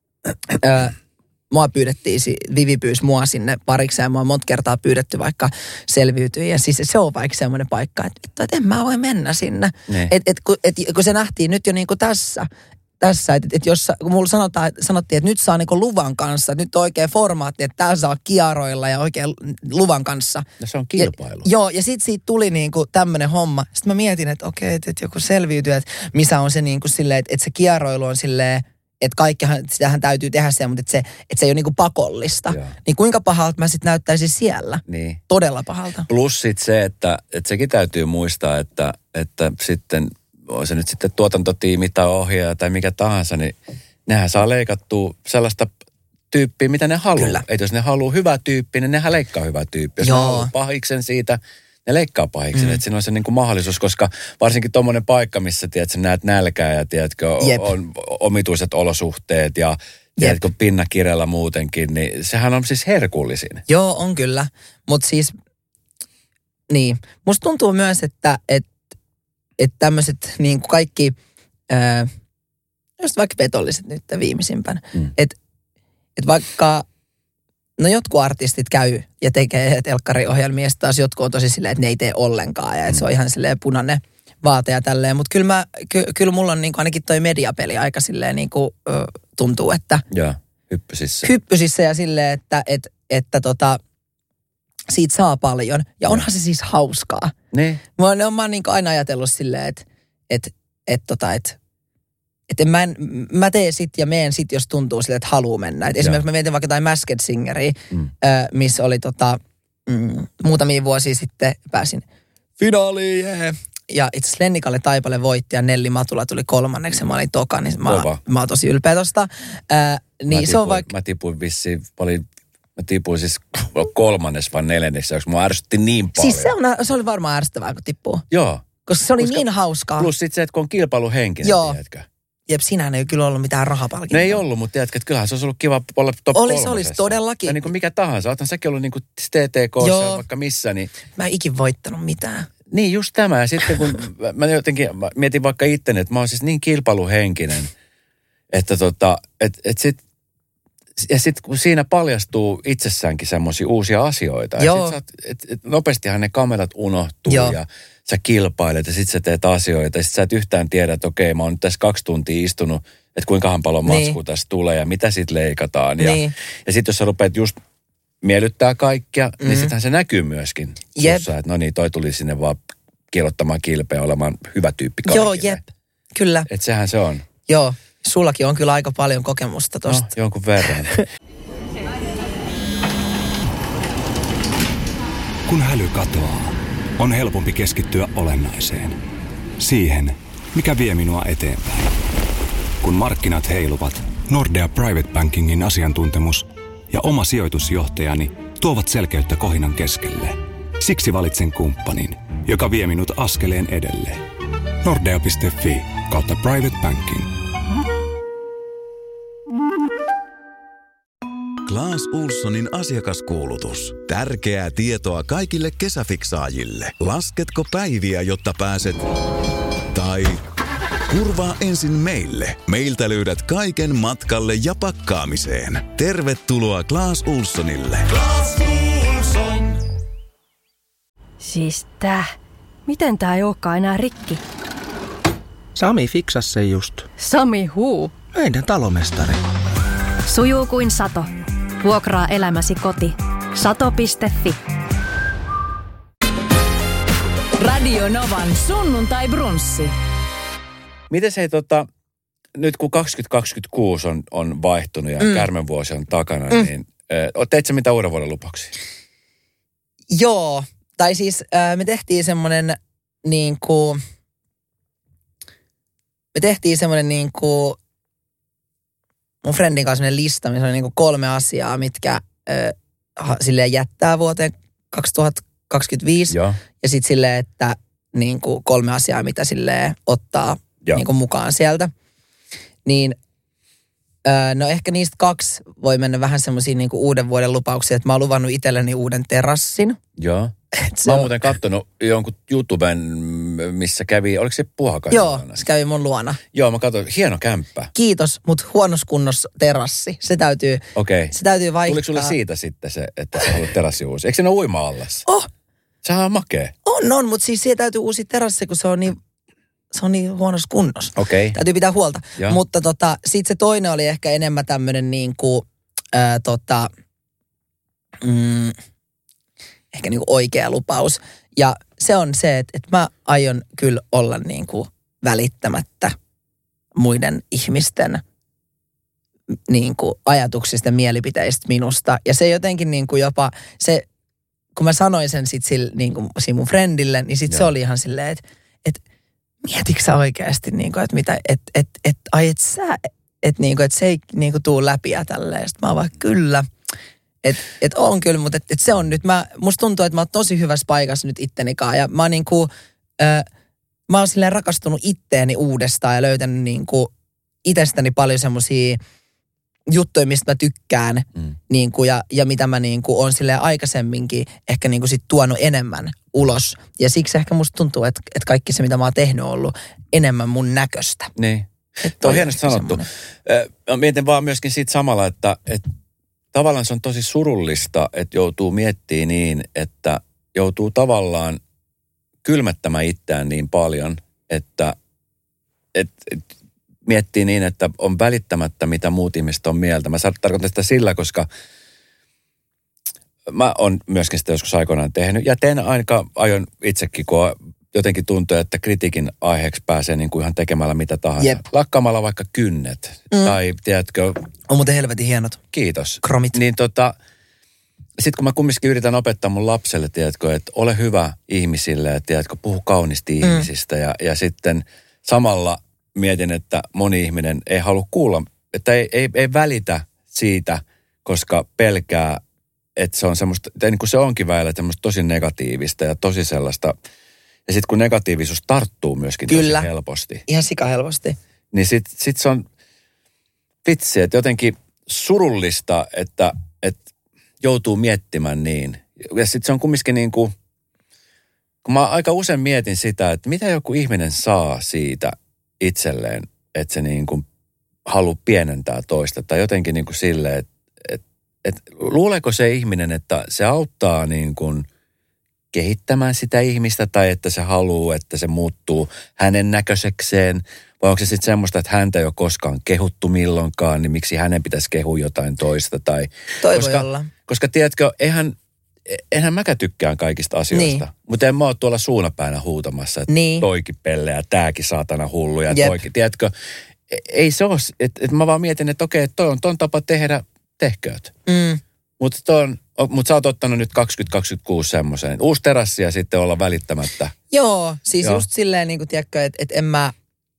mua pyydettiin, Vivi pyysi mua sinne pariksi ja mua on monta kertaa pyydetty vaikka selviytyi. Ja siis se on vaikka semmoinen paikka, että en mä voi mennä sinne. Kun se nähtiin nyt jo niin kuin tässä, että jos, kun mulla sanottiin, että nyt saa niinku luvan kanssa, että nyt on oikein formaatti, että täällä saa kieroilla ja oikein luvan kanssa. No se on kilpailu. Ja sit siitä tuli niinku tämmönen homma. Sitten mä mietin, että okei, että joku selviytyy, että missä on se niinku silleen, että se kieroilu on silleen, että kaikkihan, sitähän täytyy tehdä siellä, mutta että se ei ole niinku pakollista. Joo. Niin kuinka pahalta mä sitten näyttäisin siellä? Niin. Todella pahalta. Plus sit se, että sekin täytyy muistaa, että sitten on se nyt sitten tuotantotiimi tai ohjaaja tai mikä tahansa, niin nehän saa leikattua sellaista tyyppiä, mitä ne haluaa. Että jos ne haluaa hyvä tyyppi, niin nehän leikkaa hyvä tyyppi. Jos ne haluaa pahiksen siitä, ne leikkaa pahiksen. Että siinä on se niin kuin mahdollisuus, koska varsinkin tommoinen paikka, missä tiedätkö, näet nälkää ja tiedätkö, on omituiset olosuhteet ja tiedätkö, pinnakirjalla muutenkin, niin sehän on siis herkullisin. Joo, on kyllä. Mutta siis, niin. Musta tuntuu myös, että tämmöiset niin kuin kaikki, just vaikka petolliset nyt viimeisimpänä, että vaikka, no jotkut artistit käy ja tekee telkkariohjelmia, ja taas jotkut on tosi silleen, että ne ei tee ollenkaan, ja että se on ihan silleen punainen vaate ja tälleen, mutta kyllä mulla on niin kuin ainakin toi mediapeli aika silleen niin kuin tuntuu, että joo, hyppysissä. Hyppysissä ja silleen, että siitä saa paljon. Ja onhan se siis hauskaa. Niin. Mä oon niin aina ajatellut silleen, että mä teen sit ja meen sit, jos tuntuu silleen, että haluu mennä. Et esimerkiksi mä mietin vaikka tai Masked Singeria, missä oli muutamia vuosia sitten pääsin finaaliin. Ja itse asiassa Lennikalle Taipale voitti ja Nelli Matula tuli 3. ja mä olin toka, niin mä oon tosi ylpeä tosta. Niin mä tipuin vissiin paljon. Mä tipuin siis 3. vai 4, koska mua ärsytti niin paljon. Siis se oli varmaan ärsyttävää, kun tippuu. Joo. Koska se oli niin hauskaa. Plus sit se, että kun on kilpailuhenkinen, tiedätkö? Jep, sinähän ei kyllä ollut mitään rahapalkintoa. No ei ollut, mutta tiedätkö, että kyllähän se olisi ollut kiva olla top 3. Olisi todellakin. Tai niin kuin mikä tahansa. Oothan säkin ollut niin kuin TTK:ssa vaikka missä, niin mä en ikin voittanut mitään. Niin, just tämä. Ja sitten kun mä jotenkin mietin vaikka itteni, että mä oon siis niin kilpailuhenkinen, että sitten kun siinä paljastuu itsessäänkin semmoisia uusia asioita. Joo. Ja sit nopeastihan ne kamerat unohtuu ja sä kilpailet ja sit sä teet asioita. Ja sit sä et yhtään tiedä, että okei, mä oon nyt tässä 2 tuntia istunut, että kuinkahan paljon matskua tässä tulee ja mitä sit leikataan. Niin. Ja sit jos sä rupeat just miellyttää kaikkia, niin sittenhän se näkyy myöskin. Sussa, että no niin, toi tuli sinne vaan kirjoittamaan kilpeä olemaan hyvä tyyppi kaikille. Joo, jep. Kyllä. Että sehän se on. Joo. Sullakin on kyllä aika paljon kokemusta tosta. No, jonkun verran. Kun häly katoaa, on helpompi keskittyä olennaiseen. Siihen, mikä vie minua eteenpäin. Kun markkinat heiluvat, Nordea Private Bankingin asiantuntemus ja oma sijoitusjohtajani tuovat selkeyttä kohinan keskelle. Siksi valitsen kumppanin, joka vie minut askeleen edelle. Nordea.fi/private banking. Clas Ohlsonin asiakaskuulutus. Tärkeää tietoa kaikille kesäfiksaajille. Lasketko päiviä, jotta pääset... Tai... Kurvaa ensin meille. Meiltä löydät kaiken matkalle ja pakkaamiseen. Tervetuloa Clas Ohlsonille. Clas Ohlson. Siis miten tää ei olekaan enää rikki? Sami fiksasi sen just. Sami huu. Meidän talomestari. Sujuu kuin sato. Vuokraa elämäsi koti. Sato.fi. Radio Novan sunnuntai brunssi. Miten se nyt kun 2026 on vaihtunut ja kärmenvuosi on takana, niin teitkö mitä uuden vuoden lupauksia? Joo, tai siis me tehtiin semmoinen mun friendin kanssa semmoinen lista, missä on 3 asiaa, mitkä silleen jättää vuoteen 2025. Joo. Ja sitten silleen, että 3 asiaa, mitä silleen ottaa mukaan sieltä. Niin, no ehkä niistä 2 voi mennä vähän semmoisia uuden vuoden lupauksia, että mä oon luvannut itselleni uuden terassin. Joo. Mä oon muuten kattonut jonkun YouTuben, missä kävi, oliko se Puhakainen? Joo, se kävi mun luona. Joo, mä katsoin, hieno kämppä. Kiitos, mutta huonossa kunnossa terassi. Se täytyy vaihtaa. Tuliko sulle siitä sitten se, että sä haluat terassi uusi? Eikö se ole uima-allas? Sehän on makea. On, mutta siis siihen täytyy uusi terassi, kun se on niin huonossa kunnossa. Okei. Täytyy pitää huolta. Ja. Mutta sitten se toinen oli ehkä enemmän tämmöinen ehkä oikea lupaus. Ja se on se, että mä aion kyllä olla välittämättä muiden ihmisten ajatuksista ja mielipiteistä minusta. Ja se jotenkin jopa se, kun mä sanoin sen sitten siinä mun friendille, niin sitten se oli ihan silleen, että mietitkö sä oikeasti, että mitä, että se ei tuu läpi ja tälleen. Sitten mä oon vaan kyllä. Että on kyllä, mutta se on nyt, musta tuntuu, että mä oon tosi hyvässä paikassa nyt ittenikaan. Ja mä oon mä oon silleen rakastunut itteeni uudestaan ja löytänyt itsestäni paljon semmosia juttuja, mistä mä tykkään. Ja mitä mä oon silleen aikaisemminkin ehkä sit tuonut enemmän ulos. Ja siksi ehkä musta tuntuu, että kaikki se, mitä mä oon tehnyt, on ollut enemmän mun näköistä. Niin. Tuo on hienosti sanottu. Mä mietin vaan myöskin siitä samalla, että tavallaan se on tosi surullista, että joutuu miettimään niin, että joutuu tavallaan kylmättämään itseään niin paljon, että miettii niin, että on välittämättä, mitä muut ihmiset on mieltä. Mä tarkoitan sitä sillä, koska mä oon myöskin sitä joskus aikoinaan tehnyt. Ja teen aion itsekin, kun jotenkin tuntuu, että kritiikin aiheeksi pääsee ihan tekemällä mitä tahansa. Jep. Lakkaamalla vaikka kynnet. Tai tiedätkö... On muuten helvetin hienot. Kiitos. Kromit. Niin sit kun mä kumminkin yritän opettaa mun lapselle, tiedätkö, että ole hyvä ihmisille, että tiedätkö, puhu kauniisti ihmisistä. Ja sitten samalla mietin, että moni ihminen ei halua kuulla, että ei välitä siitä, koska pelkää, että se on semmoista, niin kuin se onkin väillä, semmoista tosi negatiivista ja tosi sellaista. Ja sitten kun negatiivisuus tarttuu myöskin tosi helposti. Ihan sikahelposti. Niin sit se on vitsi, että jotenkin surullista, että joutuu miettimään niin. Ja sitten se on kumminkin kun mä aika usein mietin sitä, että mitä joku ihminen saa siitä itselleen, että se haluaa pienentää toista. Tai jotenkin silleen, että luuleeko se ihminen, että se auttaa kehittämään sitä ihmistä tai että se haluaa, että se muuttuu hänen näköisekseen. Vai onko se sitten semmoista, että häntä ei ole koskaan kehuttu milloinkaan, niin miksi hänen pitäisi kehua jotain toista? Koska tiedätkö, eihän mäkään tykkään kaikista asioista. Niin. Mutta en mä ole tuolla suunapäänä huutamassa, että toikin pelle ja tääkin saatana hullu ja toikin. Tiedätkö, ei se ole, että mä vaan mietin, että okei, toi on ton tapa tehdä, tehkööt. Mutta sä oot ottanut nyt 2026 semmoisen. Uusi terassi ja sitten olla välittämättä. Joo, siis just silleen tiedätkö, että en mä...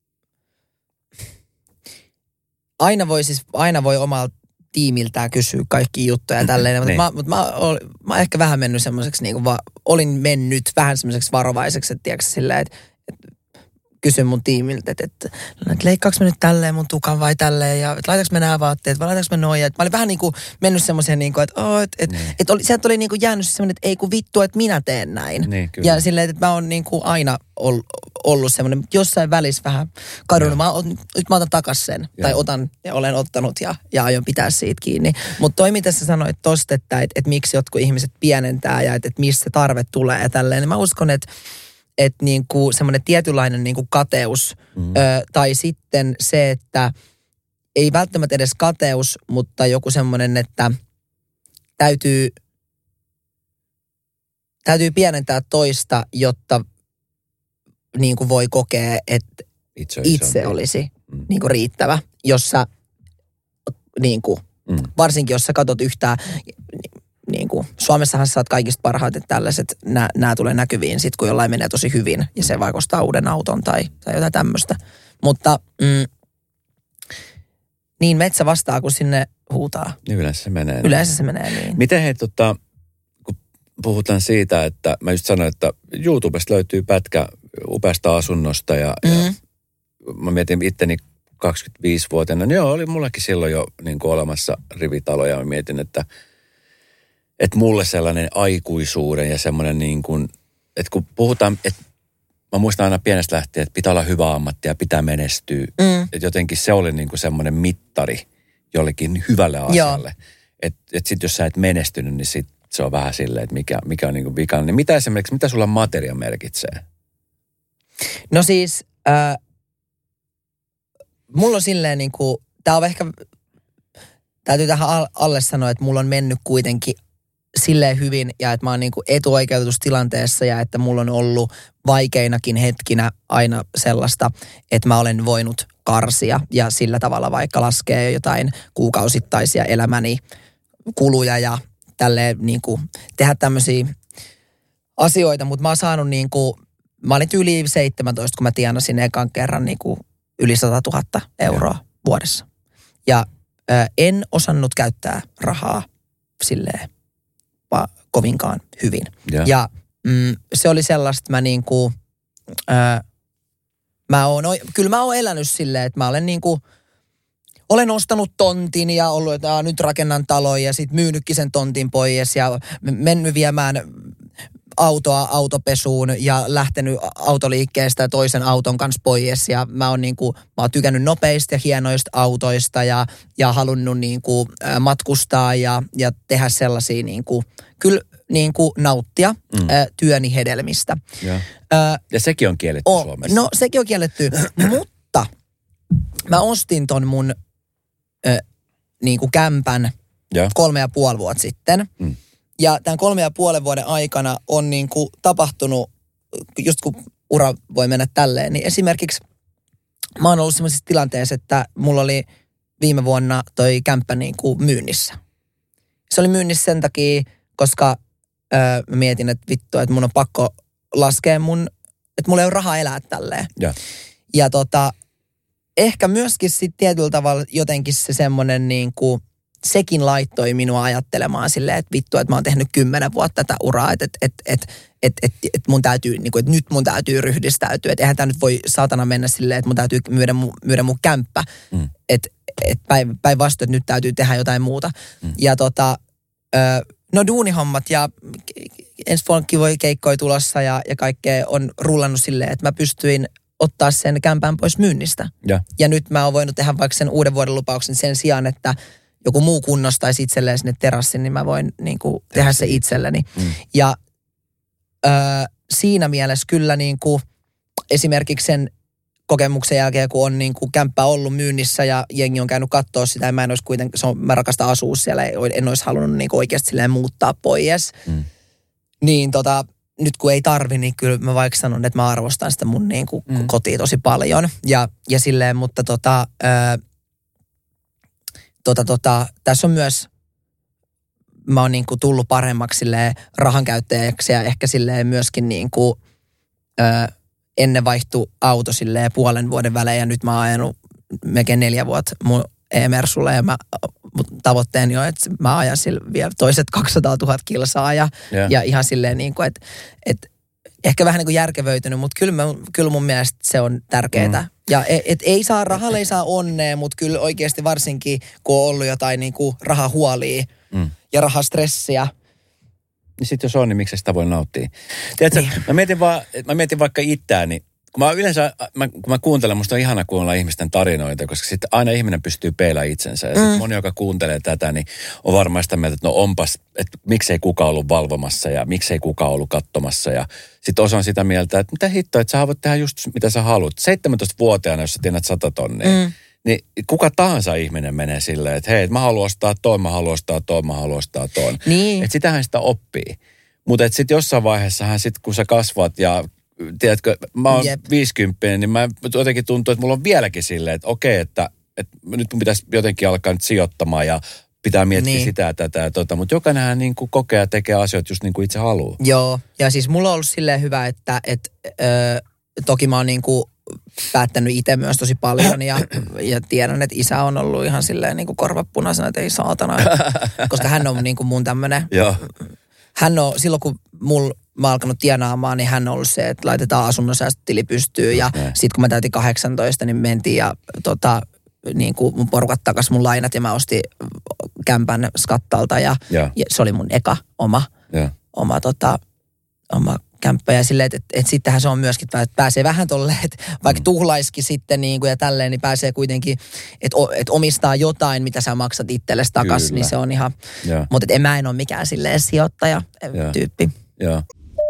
Aina voi omalta tiimiltään kysyä kaikkia juttuja ja tälleen. Mutta mä oon ehkä vähän mennyt semmoiseksi, olin mennyt vähän semmoiseksi varovaiseksi, että tiedätkö silleen, että kysyn mun tiimiltä, että leikkaaks mä nyt tälleen mun tukan vai tälleen, ja laitaks mä nää vaatteet, vai laitaks mä noin. Mä olin vähän niin kuin mennyt semmoiseen, niin kuin, että sieltä oli niin kuin jäänyt semmoinen, että ei kun vittu, että minä teen näin. Niin, ja silleen, että mä oon niin kuin aina ollut semmoinen, jossain välissä vähän kadunut. Nyt mä otan takas sen, tai otan ja olen ottanut ja aion pitää siitä kiinni. Mutta toi, mitä sä sanoit tosta, että miksi jotkut ihmiset pienentää ja että missä tarve tulee ja tälleen, niin mä uskon, että niinku semmoinen tietynlainen niinku kateus tai sitten se, että ei välttämättä edes kateus, mutta joku semmoinen, että täytyy pienentää toista, jotta niinku voi kokea, että itse olisi niinku riittävä, jossa niinku, varsinkin jos sä katot yhtään, niinku, Suomessahan sä saat kaikista parhaiten tällaiset, nämä tulee näkyviin sit, kun jollain menee tosi hyvin ja se vaikka ostaa uuden auton tai jotain tämmöistä. Mutta niin metsä vastaa, kun sinne huutaa. Niin yleensä se menee. Yleensä se menee niin. Miten hei, kun puhutaan siitä, että mä just sanoin, että YouTubesta löytyy pätkä upeasta asunnosta ja mä mietin itteni 25-vuotiaana. No joo, oli mullekin silloin jo niin kuin olemassa rivitalo ja mä mietin, että mulle sellainen aikuisuuden ja semmoinen niin kuin, että kun puhutaan, että mä muistan aina pienestä lähtien, että pitää olla hyvä ammatti ja pitää menestyä. Että jotenkin se oli niin kuin semmoinen mittari jollekin hyvälle asialle. Että sitten jos sä et menestynyt, niin sit se on vähän silleen, että mikä on niin kuin vikana. Niin mitä sulla materia merkitsee? No siis, mulla on silleen niin kuin, tää on ehkä, täytyy tähän alle sanoa, että mulla on mennyt kuitenkin silleen hyvin ja että mä oon niin kuin etuoikeutetussa tilanteessa ja että mulla on ollut vaikeinakin hetkinä aina sellaista, että mä olen voinut karsia ja sillä tavalla vaikka laskee jotain kuukausittaisia elämäni kuluja ja tälleen niin kuin tehdä tämmöisiä asioita, mutta mä oon saanut niin kuin, mä olin yli 17, kun mä tienasin ekan kerran niin kuin yli 100 000 euroa vuodessa. Ja en osannut käyttää rahaa silleen kovinkaan hyvin. Ja se oli sellaista, mä niinku, kyllä mä oon elänyt silleen, että mä olen niinku, olen ostanut tontin ja ollut, että nyt rakennan talon ja sit myynytkin sen tontin pois ja mennyt viemään autoa autopesuun ja lähtenyt autoliikkeestä toisen auton kanssa pois ja mä oon tykännyt nopeista ja hienoista autoista ja halunnut niinku matkustaa ja tehdä sellaisia niinku, kyllä niinku nauttia työni hedelmistä. Ja sekin on kielletty Suomessa. No sekin on kielletty, mutta mä ostin ton mun niinku kämpän 3,5 vuotta sitten. Ja tämän 3,5 vuoden aikana on niin kuin tapahtunut, just kun ura voi mennä tälleen, niin esimerkiksi mä oon ollut sellaisessa tilanteessa, että mulla oli viime vuonna toi kämppä niin kuin myynnissä. Se oli myynnissä sen takia, koska mä mietin, että vittu, että mun on pakko laskea että mulla ei ole rahaa elää tälleen. Ja ehkä myöskin sitten tietyllä tavalla jotenkin se semmoinen niin kuin, sekin laittoi minua ajattelemaan silleen, että vittu, että mä oon tehnyt 10 vuotta tätä uraa, että mun täytyy, niin kuin, että nyt mun täytyy ryhdistäytyä. Että eihän tämä nyt voi saatana mennä silleen, että mun täytyy myydä mun kämppä. Että päinvastoin, että nyt täytyy tehdä jotain muuta. Ja no duunihommat ja ensi vuonna kivoja keikkoja tulossa ja kaikkea on rullannut silleen, että mä pystyin ottaa sen kämpän pois myynnistä. Ja nyt mä oon voinut tehdä vaikka sen uuden vuoden lupauksen sen sijaan, että joku muu kunnostaisi itselleen sinne terassin, niin mä voin niin kuin tehdä se itselleni. Ja siinä mielessä kyllä niin kuin esimerkiksi sen kokemuksen jälkeen, kun on niin kuin kämppä ollut myynnissä ja jengi on käynyt katsoa sitä, ja mä rakastan asua siellä, en olisi halunnut niin kuin oikeasti silleen muuttaa pois. Niin nyt kun ei tarvi, niin kyllä mä vaikka sanon, että mä arvostan sitä mun niin kuin kotia tosi paljon. Ja silleen, mutta tässä on myös, mä oon niinku tullut paremmaksi silleen rahankäyttäjäksi ja ehkä silleen myöskin niinku, ennen vaihtui auto silleen 5 vuoden välein ja nyt mä oon ajanut melkein 4 vuotta mun e-mersulle ja tavoitteeni on, että mä ajan sille vielä toiset 200 000 kilsaa ja ihan silleen niinku, että ehkä vähän niin kuin järkevöitynyt, mutta kyllä mun mielestä se on tärkeää. Ja ei saa, rahalla ei saa onnea, mutta kyllä oikeasti varsinkin, kun on ollut jotain niin kuin rahahuolia ja rahastressiä. Niin sitten jos on, niin miksi sitä voi nauttia? Tiedätkö, niin. mä mietin vaikka itseäni. Kun mä kuuntelen, musta on ihana kuunnella ihmisten tarinoita, koska sitten aina ihminen pystyy peilaamaan itsensä. Ja sitten moni, joka kuuntelee tätä, niin on varmaan sitä mieltä, että no onpas, että miksei kukaan ollut valvomassa ja miksei kukaan ollut katsomassa. Ja sitten osa on sitä mieltä, että mitä hittoa, että sä voit tehdä just mitä sä haluat. 17-vuotiaana, jos sä tienat 100 tonnia, niin kuka tahansa ihminen menee silleen, että hei, mä haluan ostaa toi, mä haluan ostaa toi, mä haluan ostaa ton. Niin. Että sitähän sitä oppii. Mutta sitten jossain vaiheessahan sit, kun sä kasvat ja tiedätkö, mä oon 50, niin mä jotenkin tuntuu, että mulla on vieläkin silleen, että okei, että nyt mun pitäisi jotenkin alkaa nyt sijoittamaan ja pitää miettiä sitä ja tätä ja tota. Mutta jokainenhan niin kuin kokee ja tekee asioita just niin kuin itse haluaa. Joo, ja siis mulla on ollut silleen hyvä, että toki mä oon niin kuin päättänyt itse myös tosi paljon ja tiedän, että isä on ollut ihan silleen niin kuin korvapunaisena, että ei saatana. Koska hän on niin kuin mun tämmönen. Hän on, silloin kun mä oon alkanut tienaamaan, niin hän on ollut se, että laitetaan asunnonsäästötili pystyyn. Ja sitten kun mä täytin 18, niin mentiin ja niin kuin mun porukat takas mun lainat ja mä ostin kämpän Skattalta ja se oli mun eka oma kämppä. Ja silleen, että sittenhän se on myöskin, että pääsee vähän tolleen, että vaikka tuhlaisikin sitten niin kuin ja tälleen, niin pääsee kuitenkin, että omistaa jotain, mitä sä maksat itsellesi takas, niin se on ihan, mutta mä en ole mikään silleen sijoittaja-tyyppi. Joo.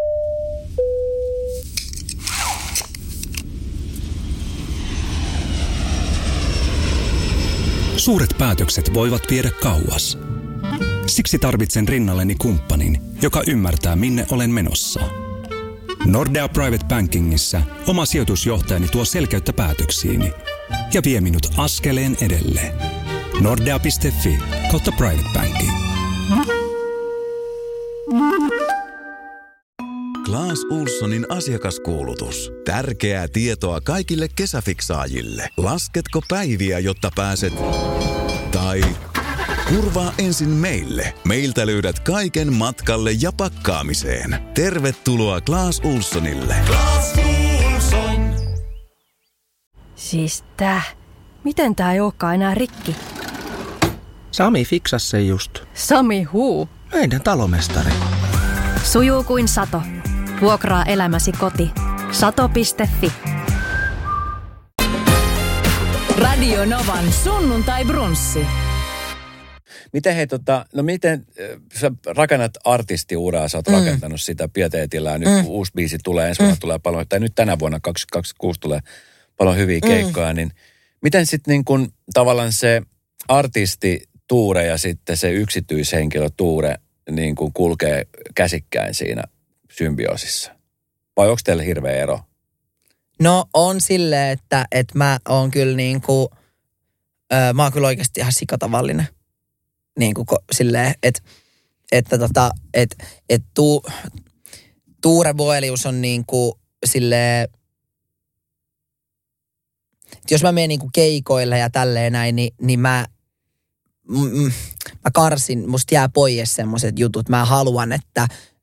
Suuret päätökset voivat viedä kauas. Siksi tarvitsen rinnalleni kumppanin, joka ymmärtää, minne olen menossa. Nordea Private Bankingissa oma sijoitusjohtajani tuo selkeyttä päätöksiini ja vie minut askeleen edelleen. Nordea.fi/private banking. Claes Ohlsonin asiakaskuulutus. Tärkeää tietoa kaikille kesäfiksaajille. Lasketko päiviä, jotta pääset... Tai... Kurvaa ensin meille. Meiltä löydät kaiken matkalle ja pakkaamiseen. Tervetuloa Claes Ohlsonille. Claes Ohlson. Siis miten tää ei olekaan enää rikki? Sami fiksasi sen just. Sami huu. Meidän talomestari. Sujuu kuin sato. Vuokraa elämäsi koti. Sato.fi. Radio Novan sunnuntai brunssi. Miten miten sä rakennat artistiuraa, sä oot rakentanut sitä pieteetillä ja nyt uusi biisi tulee, ensi vuonna tulee paljon, tai nyt tänä vuonna 2026 tulee paljon hyviä keikkoja, niin miten sitten niin kun tavallaan se artistituure ja sitten se yksityishenkilötuure niin kun kulkee käsikkäin siinä symbioosissa? Vai onko teillä hirveä ero? No on silleen, että mä oon kyllä niinku, mä oon kyllä oikeasti ihan sikatavallinen. Niin kuin silleen, Tuure Boelius on niin kuin silleen, jos mä menen niin kuin keikoille ja tälleen näin, niin mä karsin, musta jää pois semmoiset jutut. Mä haluan, että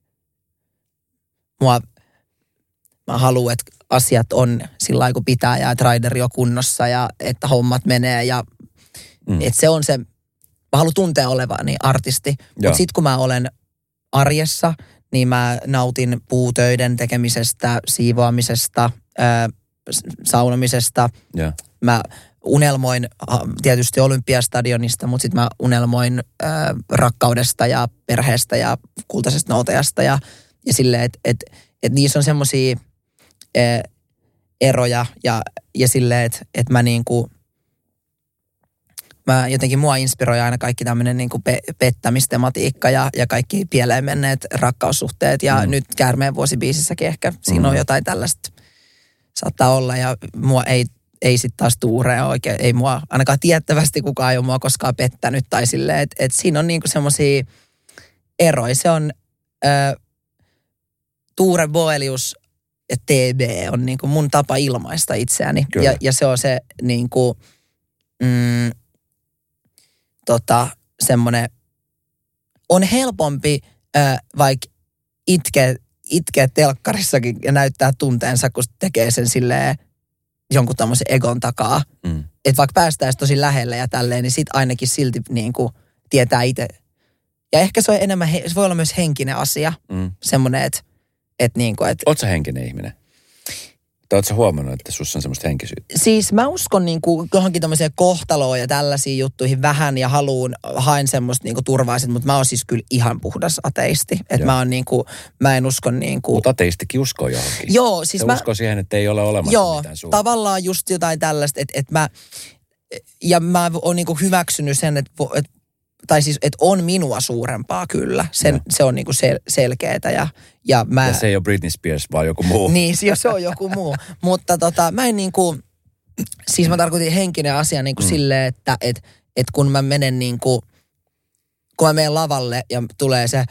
mä haluan, että asiat on sillä lailla kuin pitää ja että rideri on kunnossa ja että hommat menee ja että se on se. Mä haluan tuntea olevani artisti, mutta sitten kun mä olen arjessa, niin mä nautin puutöiden tekemisestä, siivoamisesta, saunomisesta. Mä unelmoin tietysti Olympiastadionista, mutta sitten mä unelmoin rakkaudesta ja perheestä ja kultaisesta noutajasta. Ja silleen, että niissä on semmoisia eroja ja silleen, että mä niinku... Mä jotenkin mua inspiroi aina kaikki tämmöinen niin kuin pettämistematiikka ja kaikki pieleen menneet rakkaussuhteet. Ja nyt Käärmeen vuosibiisissäkin ehkä siinä on jotain tällaista saattaa olla. Ja mua ei sitten taas Tuurea oikein, ei mua ainakaan tiettävästi kukaan ei ole mua koskaan pettänyt. Tai silleen, että siinä on niin kuin semmoisia eroja. Se on Tuure Boelius ja TB on niin kuin mun tapa ilmaista itseäni. Ja se on se niin kuin... semmoinen, on helpompi vaikka itkeä telkkarissakin ja näyttää tunteensa, kun tekee sen silleen jonkun tämmöisen egon takaa. Että vaikka päästäisiin tosi lähelle ja tälleen, niin sit ainakin silti niin kuin tietää itse. Ja ehkä se on enemmän, se voi olla myös henkinen asia. Semmoinen, että niin kuin, että... Ootko sä henkinen ihminen? Tai ootko sä huomannut, että sussa on semmoista henkisyyttä? Siis mä uskon niin kuin johonkin tämmöiseen kohtaloon ja tällaisiin juttuihin vähän ja haen semmoista niin kuin turvaiset, mutta mä oon siis kyllä ihan puhdas ateisti. Että mä oon niin kuin, mä en usko niin kuin... Mutta ateistikin uskoo johonkin. Joo, siis se uskoo siihen, että ei ole olemassa mitään suuntaa. Tavallaan just jotain tällaista, että mä... Ja mä oon niin kuin hyväksynyt sen, että on minua suurempaa kyllä. Se on niinku selkeetä ja mä... Ja se ei ole Britney Spears, vaan joku muu. Niin, se on joku muu. Mutta mä en niinku... Siis mä tarkoitin henkinen asia niinku silleen, että kun mä menen niinku... Kun mä menen lavalle ja tulee se...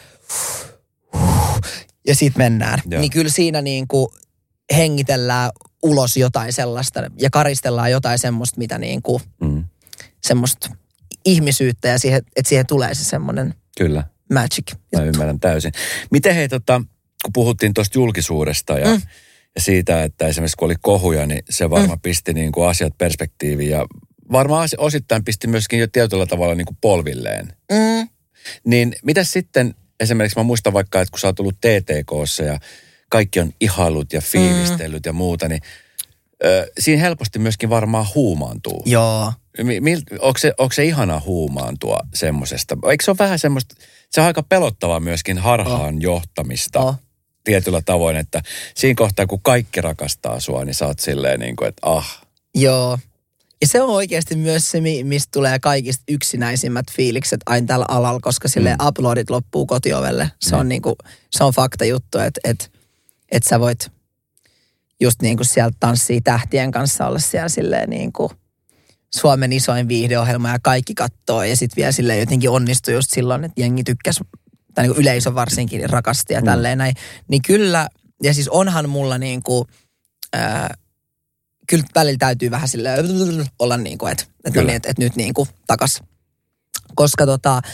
Ja sit mennään. Joo. Niin kyllä siinä niinku hengitellään ulos jotain sellaista ja karistellaan jotain semmoista, mitä niinku... Semmoista... ihmisyyttä ja siihen, että siihen tulee se semmoinen magic. Mä ymmärrän täysin. Miten hei, kun puhuttiin tuosta julkisuudesta ja siitä, että esimerkiksi kun oli kohuja, niin se varmaan pisti niin kuin asiat perspektiiviin ja varmaan osittain pisti myöskin jo tietyllä tavalla niin kuin polvilleen. Niin mitäs sitten, esimerkiksi mä muistan vaikka, että kun sä oot tullut TTK:ssa ja kaikki on ihailut ja fiilistellyt ja muuta, niin siinä helposti myöskin varmaan huumaantuu. Joo. Onko se ihanaa huumaantua semmosesta? Eikö se ole vähän semmoista, se on aika pelottavaa myöskin harhaan johtamista tietyllä tavoin, että siinä kohtaa kun kaikki rakastaa sua, niin sä oot silleen niin kuin, että Joo. Ja se on oikeasti myös se, mistä tulee kaikista yksinäisimmät fiilikset aina tällä alalla, koska silleen uploadit loppuu kotiovelle. Se on niinku, se on fakta juttu, että sä voit just niinku sieltä tanssii tähtien kanssa olla siellä silleen niinku Suomen isoin viihdeohjelma ja kaikki kattoo ja sitten vielä silleen jotenkin onnistui just silloin, että jengi tykkäsi, tai niinku yleisö varsinkin rakasti ja tälleen näin. Niin kyllä, ja siis onhan mulla niinku, kyllä välillä täytyy vähän silleen olla niinku, että nyt niinku takas. Koska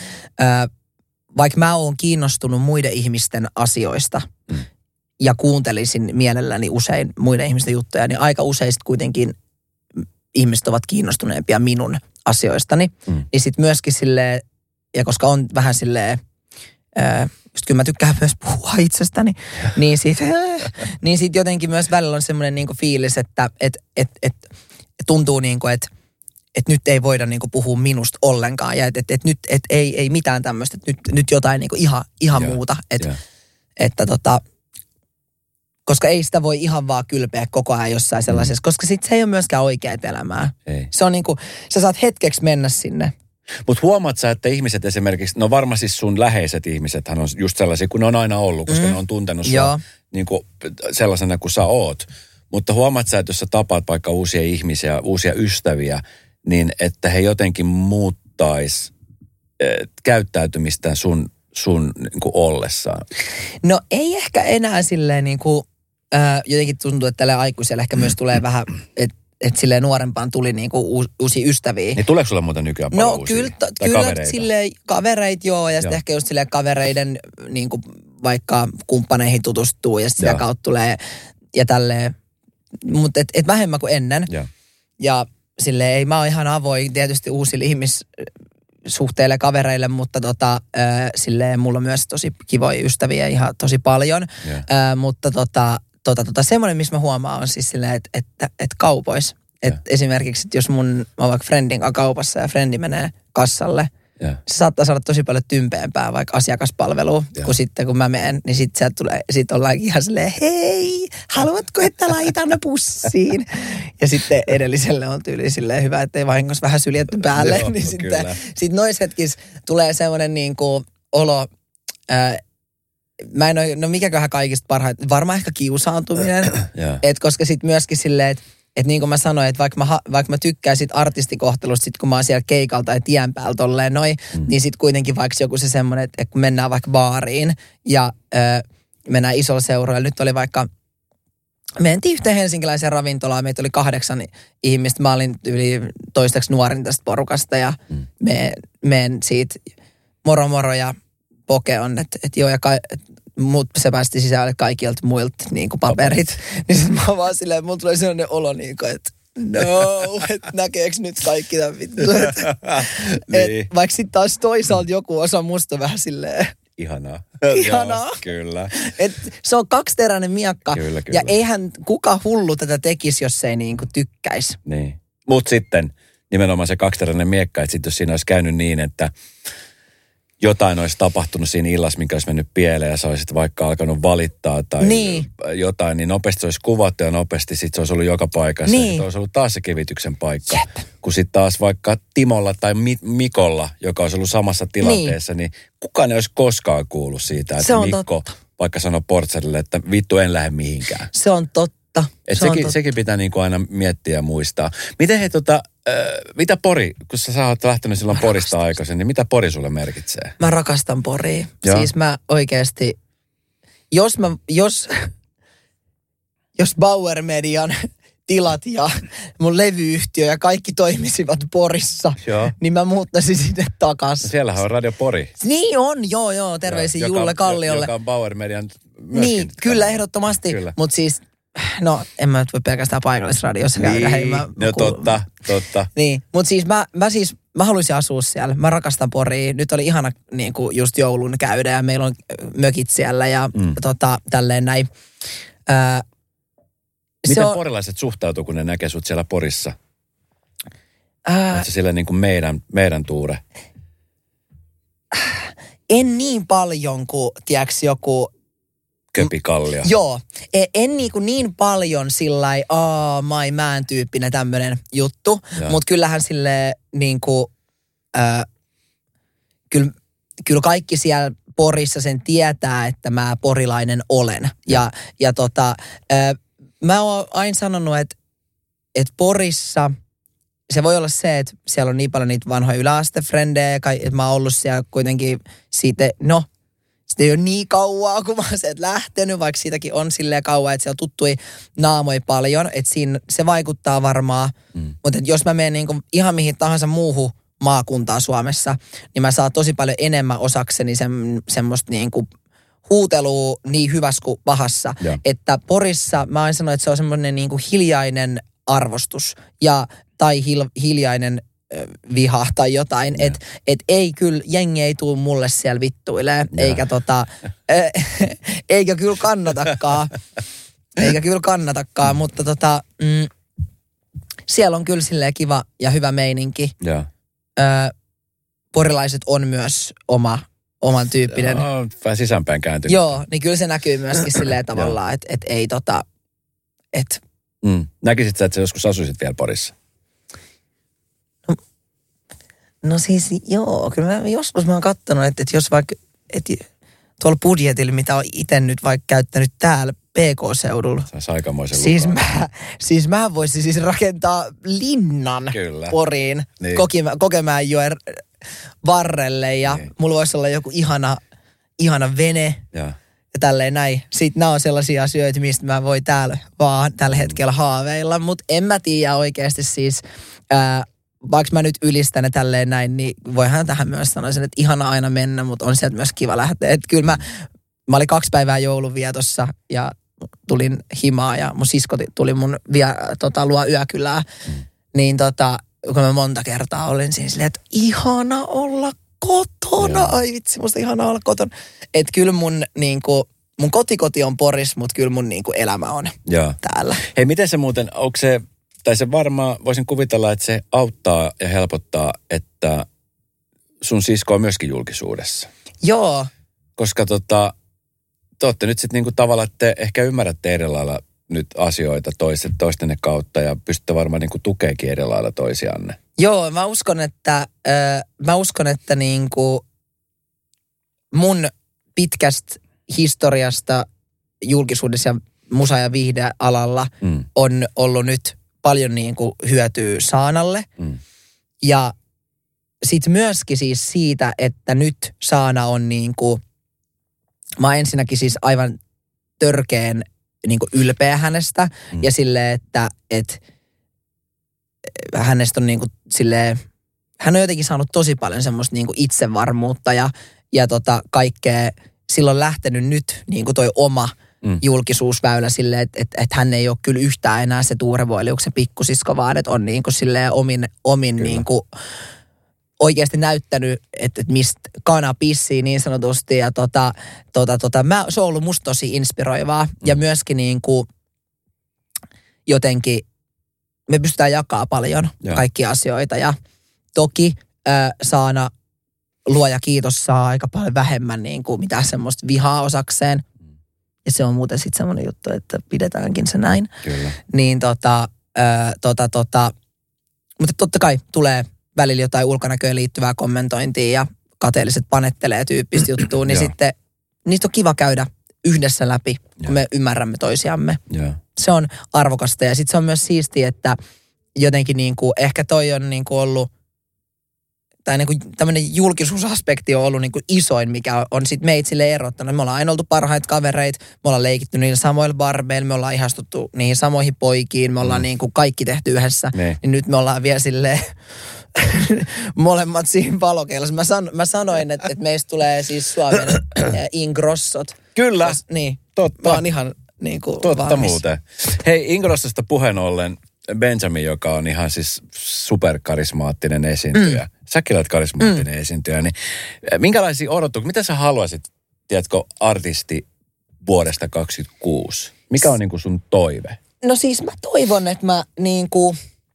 vaikka mä oon kiinnostunut muiden ihmisten asioista ja kuuntelisin mielelläni usein muiden ihmisten juttuja, niin aika usein kuitenkin ihmiset ovat kiinnostuneempia minun asioistani. Niin sitten myöskin silleen, ja koska on vähän silleen, just kyllä mä tykkään myös puhua itsestäni, niin sit jotenkin myös välillä on semmoinen niinku fiilis, että tuntuu niinku, että nyt ei voida niinku puhua minusta ollenkaan. Ja että nyt ei mitään tämmöistä, että nyt jotain niinku ihan muuta. Koska ei sitä voi ihan vaan kylpeä koko ajan jossain sellaisessa, koska sit se ei ole myöskään oikeaa elämää. Ei. Se on niinku, sä saat hetkeksi mennä sinne. Mutta huomaat sä, että ihmiset esimerkiksi, no varmasti sun läheiset ihmisethän on just sellaisia, kun ne on aina ollut, koska ne on tuntenut sua niinku sellaisena kuin sä oot. Mutta huomaat sä, että jos sä tapaat vaikka uusia ihmisiä, uusia ystäviä, niin että he jotenkin muuttais käyttäytymistään sun niinku ollessaan? No ei ehkä enää silleen niinku, jotenkin tuntuu, että tällä aikuisella ehkä myös tulee vähän, että silleen nuorempaan tuli niinku uusia ystäviä. Niin tuleeko sulla muuta nykyään paljon uusia? Kyllä kavereita? Silleen kavereit ja sitten ehkä just silleen kavereiden niinku vaikka kumppaneihin tutustuu ja sitä kautta tulee ja tälleen. Mutta et vähemmän kuin ennen. Ja silleen ei, mä oon ihan avoin tietysti uusille ihmissuhteille, kavereille, mutta silleen mulla on myös tosi kivoja ystäviä ihan tosi paljon. Mutta semmoinen, missä mä huomaan on siis silleen, että kaupoissa. Että esimerkiksi, että jos mä oon vaikka friendin kanssa kaupassa ja frendi menee kassalle, se saattaa saada tosi paljon tympeämpää vaikka asiakaspalvelua, kun sitten kun mä menen, niin sitten sieltä tulee, sit ollaan ihan silleen, hei, haluatko, että laitan pussiin? Ja sitten edelliselle on tyyli silleen hyvä, ettei vahingossa vähän syljetty päälle. Joo, niin sitten noissa hetkissä tulee semmoinen niin kuin olo, mä en ole, no mikäköhän kaikista parhaita, varmaan ehkä kiusaantuminen, koska sitten myöskin silleen, että niin kuin mä sanoin, että vaikka mä tykkään sit artistikohtelusta, sit kun mä oon siellä keikalta tai tien päällä tolleen noin, niin sit kuitenkin vaikka joku se semmoinen, että kun mennään vaikka baariin ja mennään isolla seuroilla. Nyt oli vaikka, mentiin yhteen helsinkiläiseen ravintolaan, meitä oli 8 ihmistä. Mä olin yli toistaiseksi nuorin tästä porukasta ja meen siitä moro ja poke on, että joo ja se päästi sisälle kaikilta muilta niin kuin paperit. Niin sitten mä vaan silleen, mulla tulee sellainen olo niin kuin, että no, että näkeekö nyt kaikki tämän vittu. Niin. Vaikka sitten taas toisaalta joku osa musta vähän silleen. Ihanaa. Ihanaa. Kyllä. Et se on kaksiteräinen miekka. Kyllä. Ja eihän kuka hullu tätä tekisi, jos ei niinku tykkäisi. Niin. Mut sitten nimenomaan se kaksiteräinen miekka, että sitten jos siinä olisi käynyt niin, että jotain olisi tapahtunut siinä illassa, mikä olisi mennyt pieleen ja sä olisit vaikka alkanut valittaa tai jotain, niin nopeasti se olisi kuvattu ja nopeasti sitten se olisi ollut joka paikassa. Niin. Se olisi ollut taas se kivityksen paikka. Jep. Kun sitten taas vaikka Timolla tai Mikolla, joka olisi ollut samassa tilanteessa, niin kukaan ei olisi koskaan kuullut siitä, että Mikko vaikka sanoi portsarille, että vittu en lähde mihinkään. Se on totta. Sekin pitää niin kuin aina miettiä ja muistaa. Miten mitä Pori, kun sä oot lähtenyt silloin Porista aikaisin, niin mitä Pori sulle merkitsee? Mä rakastan Poria. Joo. Siis mä oikeasti, jos Bauer Median tilat ja mun levyyhtiö ja kaikki toimisivat Porissa, niin mä muuttaisin sinne takaisin. No siellähän on Radio Pori. Niin on, joo, terveisiä Julle Kalliolle. Joka on Bauer Median myöskin. Niin, kyllä ehdottomasti, mutta siis no, en mä nyt voi pelkästään paikallisradiossa käydä. Niin, totta. Niin, mutta siis mä haluaisin asua siellä. Mä rakastan Poria. Nyt oli ihana niin kuin just joulun käydä ja meillä on mökit siellä ja tälleen näin. Miten porilaiset suhtautuu, kun ne näkee sut siellä Porissa? Oletko se siellä niin kuin meidän tuure? En niin paljon kuin, tiedätkö, joku Köpikallio. Joo. En niin paljon sillai my man -tyyppinen tämmönen juttu, mutta kyllähän silleen niinku, kyllä kaikki siellä Porissa sen tietää, että mä porilainen olen. Ja mä oon aina sanonut, että Porissa se voi olla se, että siellä on niin paljon niitä vanhoja yläastefrendejä, että mä oon ollut siellä kuitenkin siitä, sitten ei ole niin kauaa, kun mä oon sieltä lähtenyt, vaikka siitäkin on silleen kauan, että siellä tuttui naamoja paljon, että siinä se vaikuttaa varmaan. Mutta jos mä menen niinku ihan mihin tahansa muuhun maakuntaa Suomessa, niin mä saan tosi paljon enemmän osakseni semmoista niinku huutelua niin hyvässä kuin pahassa. Ja. Että Porissa mä aina sanoin, että se on semmoinen niinku hiljainen arvostus tai hiljainen viha tai jotain, että ei kyllä, jengi ei tule mulle siellä vittuilee, eikä kyllä kannatakaan, mutta siellä on kyllä silleen kiva ja hyvä meininki. Porilaiset on myös oman tyyppinen. Vähän sisäänpäin kääntynyt. Joo, niin kyllä se näkyy myöskin silleen tavallaan, että ei Näkisit sä, että sä joskus asuisit vielä Porissa? No siis joo, kyllä joskus mä oon kattonut, että jos vaikka tuolla budjetilla, mitä on itse nyt vaikka käyttänyt täällä PK-seudulla. Se on aikamoisen siis mä voisin siis rakentaa linnan Poriin, niin. Kokemäenjoen varrelle ja mulla voisi olla joku ihana vene ja tälleen näin. Sitten nämä on sellaisia asioita, mistä mä voin täällä vaan tällä hetkellä haaveilla, mutta en mä tiedä oikeasti siis vaikka mä nyt ylistän ja tälleen näin, niin voihan tähän myös sanoa sen, että ihana aina mennä, mutta on sieltä myös kiva lähteä. Että kyllä mä olin 2 päivää joulunvietossa ja tulin himaa ja mun sisko tuli mun luo yökylää. Niin kun mä monta kertaa olin siinä silleen, että ihana olla kotona. Ai vitsi, musta ihana olla kotona. Että kyllä mun kotikoti on Porissa, mutta kyllä mun elämä on täällä. Hei, miten se muuten, onko se, tai se varmaan, voisin kuvitella, että se auttaa ja helpottaa, että sun sisko on myöskin julkisuudessa. Joo. Koska te olette nyt sitten tavallaan, että te ehkä ymmärrätte eri lailla nyt asioita toistenne kautta ja pystytte varmaan tukeekin eri lailla toisianne. Joo, mä uskon, että mun pitkästä historiasta julkisuudessa ja musa- ja viihdealalla on ollut nyt paljon hyötyä Saanalle. Ja sitten myöskin siis siitä, että nyt Saana on mä oon ensinnäkin siis aivan törkeen ylpeä hänestä ja silleen, että hänestä on silleen, hän on jotenkin saanut tosi paljon semmoista itsevarmuutta ja kaikkea silloin lähtenyt nyt niin kuin toi oma julkisuusväylä silleen, että hän ei ole kyllä yhtään enää se Tuure Boeliuksen pikkusisko, vaan että on niin kuin silleen omin niin kuin oikeasti näyttänyt, että mistä kana pissii niin sanotusti. Ja se on ollut musta tosi inspiroivaa. Ja myöskin niin kuin jotenkin me pystytään jakamaan paljon kaikkia asioita. Ja toki Saana, luoja kiitos, saa aika paljon vähemmän niin kuin mitään semmoista vihaa osakseen. Ja se on muuten sitten semmoinen juttu, että pidetäänkin se näin. Kyllä. Niin mutta totta kai tulee välillä jotain ulkonäköön liittyvää kommentointia ja kateelliset panettelee tyyppistä juttua, niin sitten niistä on kiva käydä yhdessä läpi, kun me ymmärrämme toisiamme. Se on arvokasta ja sitten se on myös siistiä, että jotenkin niin kuin, ehkä toi on niin kuin ollut, tai niin kuin tämmöinen julkisuusaspekti on ollut niin kuin isoin, mikä on sitten meitä sille erottanut. Me ollaan aina oltu parhaita kavereita, me ollaan leikitty niillä samoilla barbeilla, me ollaan ihastuttu niihin samoihin poikiin, me ollaan niin kuin kaikki tehty yhdessä. Niin nyt me ollaan vielä silleen molemmat siinä valokeilassa. Mä sanoin, että meistä tulee siis Suomen Ingrossot. Kyllä, niin, totta. Mä oon ihan niin kuin totta valmis. Muuten. Hei, Ingrossosta puheen ollen, Benjamin, joka on ihan siis superkarismaattinen esiintyjä. Säkin olet karismaattinen esiintyjä, niin minkälaisia odotuksia, mitä sä haluaisit, tiedätkö, artisti vuodesta 2026? Mikä on niin kuin sun toive? No siis mä toivon, että mä niin kuin,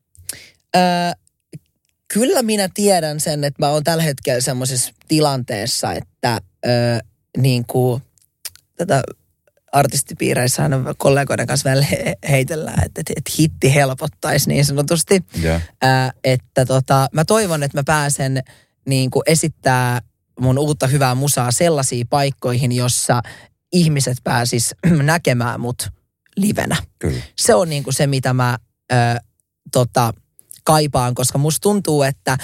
kyllä minä tiedän sen, että mä oon tällä hetkellä semmoisessa tilanteessa, että niin kuin tätä artistipiireissä aina kollegoiden kanssa välillä heitellään, että hitti helpottaisi niin sanotusti. Että mä toivon, että mä pääsen niin kuin esittää mun uutta hyvää musaa sellaisiin paikkoihin, jossa ihmiset pääsis näkemään mut livenä. Kyllä. Se on niin kuin se, mitä mä kaipaan, koska musta tuntuu,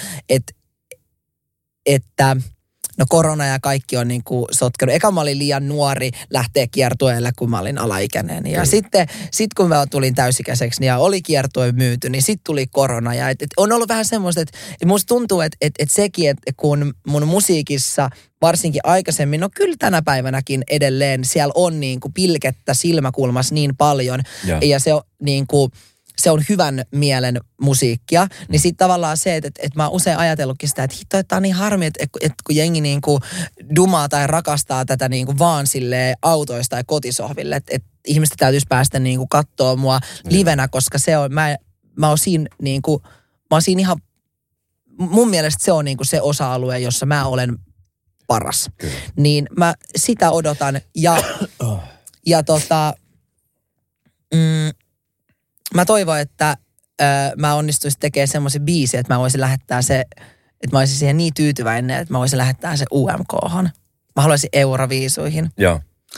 että no korona ja kaikki on niin kuin sotkenut. Eka mä olin liian nuori lähteä kiertueelle, kun mä olin alaikäinen. Ja sitten kun mä tulin täysikäiseksi ja oli kiertue myyty, niin sitten tuli korona. Ja on ollut vähän semmoista, että musta tuntuu, että sekin, että kun mun musiikissa varsinkin aikaisemmin, no kyllä tänä päivänäkin edelleen, siellä on niin kuin pilkettä silmäkulmassa niin paljon. Ja se on niin kuin se on hyvän mielen musiikkia, niin sitten tavallaan se, että mä oon usein ajatellutkin sitä, että hitto, että on niin harmi, että kun jengi niinku dumaa tai rakastaa tätä niinku vaan silleen autoista tai kotisohville, että ihmistä täytyisi päästä niinku kattoo mua livenä, koska se on, mä oon siinä niinku, mä oon siinä ihan, mun mielestä se on niinku se osa-alue, jossa mä olen paras. Kyllä. Niin mä sitä odotan ja mä toivon, että mä onnistuisin tekemään semmoisen biisin, että mä voisin lähettää se, että mä olisin siihen niin tyytyväinen, että mä voisin lähettää se UMK:han. Mä haluaisin Euroviisuihin. Joo.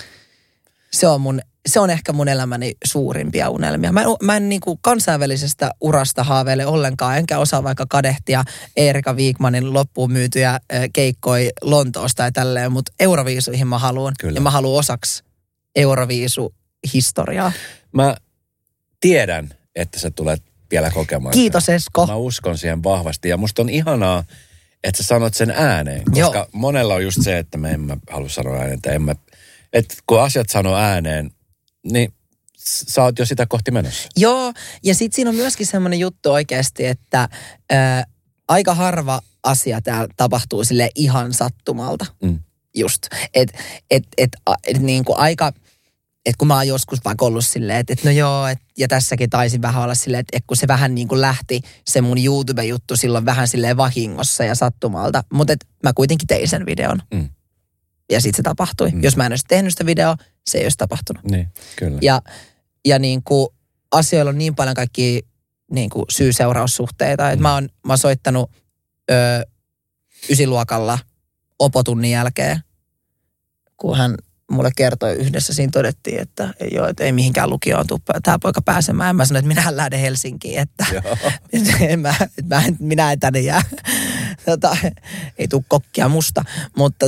Se on ehkä mun elämäni suurimpia unelmia. Mä en niinku kansainvälisestä urasta haaveile ollenkaan, enkä osaa vaikka kadehtia Erika Wigmanin loppuun myytyjä keikkoi Lontoosta ja tälleen, mutta Euroviisuihin mä haluan. Kyllä. Ja mä haluan osaksi Euroviisu-historiaa. Mä tiedän, että sä tulet vielä kokemaan. Kiitos, Esko. Mä uskon siihen vahvasti ja musta on ihanaa, että sä sanot sen ääneen. Koska monella on just se, että me emme halua sanoa ääneen. Että kun asiat sanoo ääneen, niin sä oot jo sitä kohti menossa. Joo, ja sit siinä on myöskin semmoinen juttu oikeasti, että aika harva asia täällä tapahtuu sille ihan sattumalta. Just. Niin kuin aika, että kun mä oon joskus vaikka ollut silleen, että no joo, ja tässäkin taisin vähän olla silleen, että kun se vähän niin kuin lähti se mun YouTube-juttu silloin vähän silleen vahingossa ja sattumalta, mutta mä kuitenkin tein sen videon. Ja sitten se tapahtui. Jos mä en olisi tehnyt sitä videoa, se ei olisi tapahtunut. Niin, kyllä. Ja niin kuin asioilla on niin paljon kaikkia niin kuin syy-seuraussuhteita, että mä oon soittanut 9-luokalla opotunnin jälkeen, kun hän mulle kertoi yhdessä, siinä todettiin, että ei mihinkään lukioon tule tämä poika pääsemään. Mä sanoin, että minä lähden Helsinkiin, että minä en tänne jää. Ei tule kokkia musta. Mutta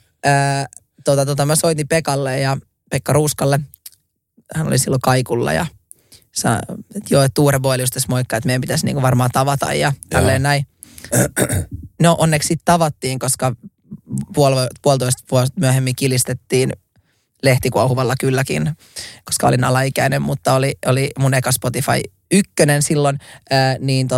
mä soitin Pekalle ja Pekka Ruuskalle. Hän oli silloin kaikulla ja että Tuure Boelius tässä moikka, että meidän pitäisi niinku varmaan tavata ja tälleen näin. No onneksi tavattiin, koska puolitoista vuotta myöhemmin kilistettiin lehtikuohuvalla kylläkin, koska olin alaikäinen, mutta oli mun eka Spotify 1 silloin, niin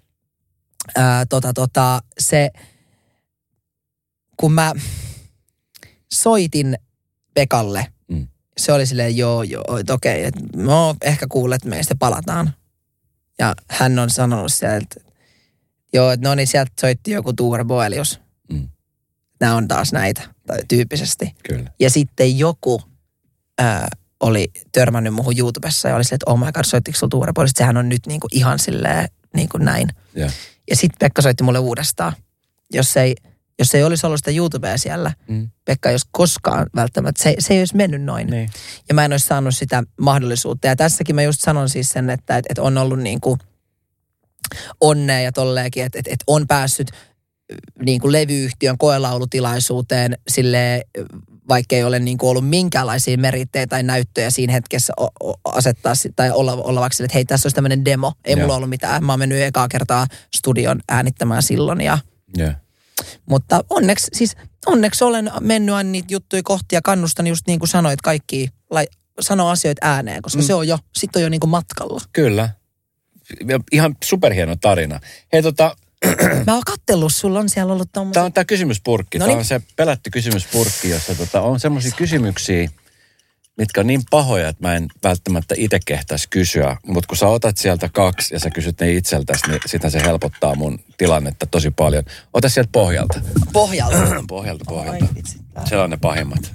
se, kun mä soitin Pekalle, se oli silleen joo, että okei, että no ehkä kuulet, että meistä palataan. Ja hän on sanonut sieltä, joo, että no niin, sieltä soitti joku Tuure Boelius. Nämä on taas näitä, tyyppisesti. Kyllä. Ja sitten joku oli törmännyt muuhun YouTubessa ja oli silleen, että oh my god, soittiko sulla Tuure Boelius? Sehän on nyt niinku ihan silleen niin kuin näin. Yeah. Ja sitten Pekka soitti mulle uudestaan. Jos ei olisi ollut sitä YouTubea siellä, Pekka ei olisi koskaan välttämättä, se ei olisi mennyt noin. Niin. Ja mä en olisi saanut sitä mahdollisuutta. Ja tässäkin mä just sanon siis sen, että on ollut niinku onnea ja tolleenkin, että on päässyt niinku levyyhtiön koelaulutilaisuuteen silleen, vaikka ei ole niinku ollut minkäänlaisia merittejä tai näyttöjä siinä hetkessä asettaa tai olla vaikka sille, että hei, tässä olisi tämmöinen demo. Ei mulla ollut mitään. Mä oon mennyt ekaa kertaa studion äänittämään silloin. Mutta onneksi olen mennyt aina niitä juttuja kohti ja kannustan just niin kuin sanoit kaikki, sano asioita ääneen, koska se on jo, sit on jo niin kuin matkalla. Kyllä. Ihan superhieno tarina. Hei mä oon kattellut, sulla on siellä ollut tommosia. Tämä on tämä kysymyspurkki. Noniin. Tämä on se pelätty kysymyspurkki, jossa on semmoisia kysymyksiä, mitkä on niin pahoja, että mä en välttämättä itse kehtäisi kysyä. Mutta kun sä otat sieltä 2 ja sä kysyt ne itseltäsi, niin sitä se helpottaa mun tilannetta tosi paljon. Ota sieltä pohjalta. Pohjalta. Ai, vitsi, siellä on ne pahimmat.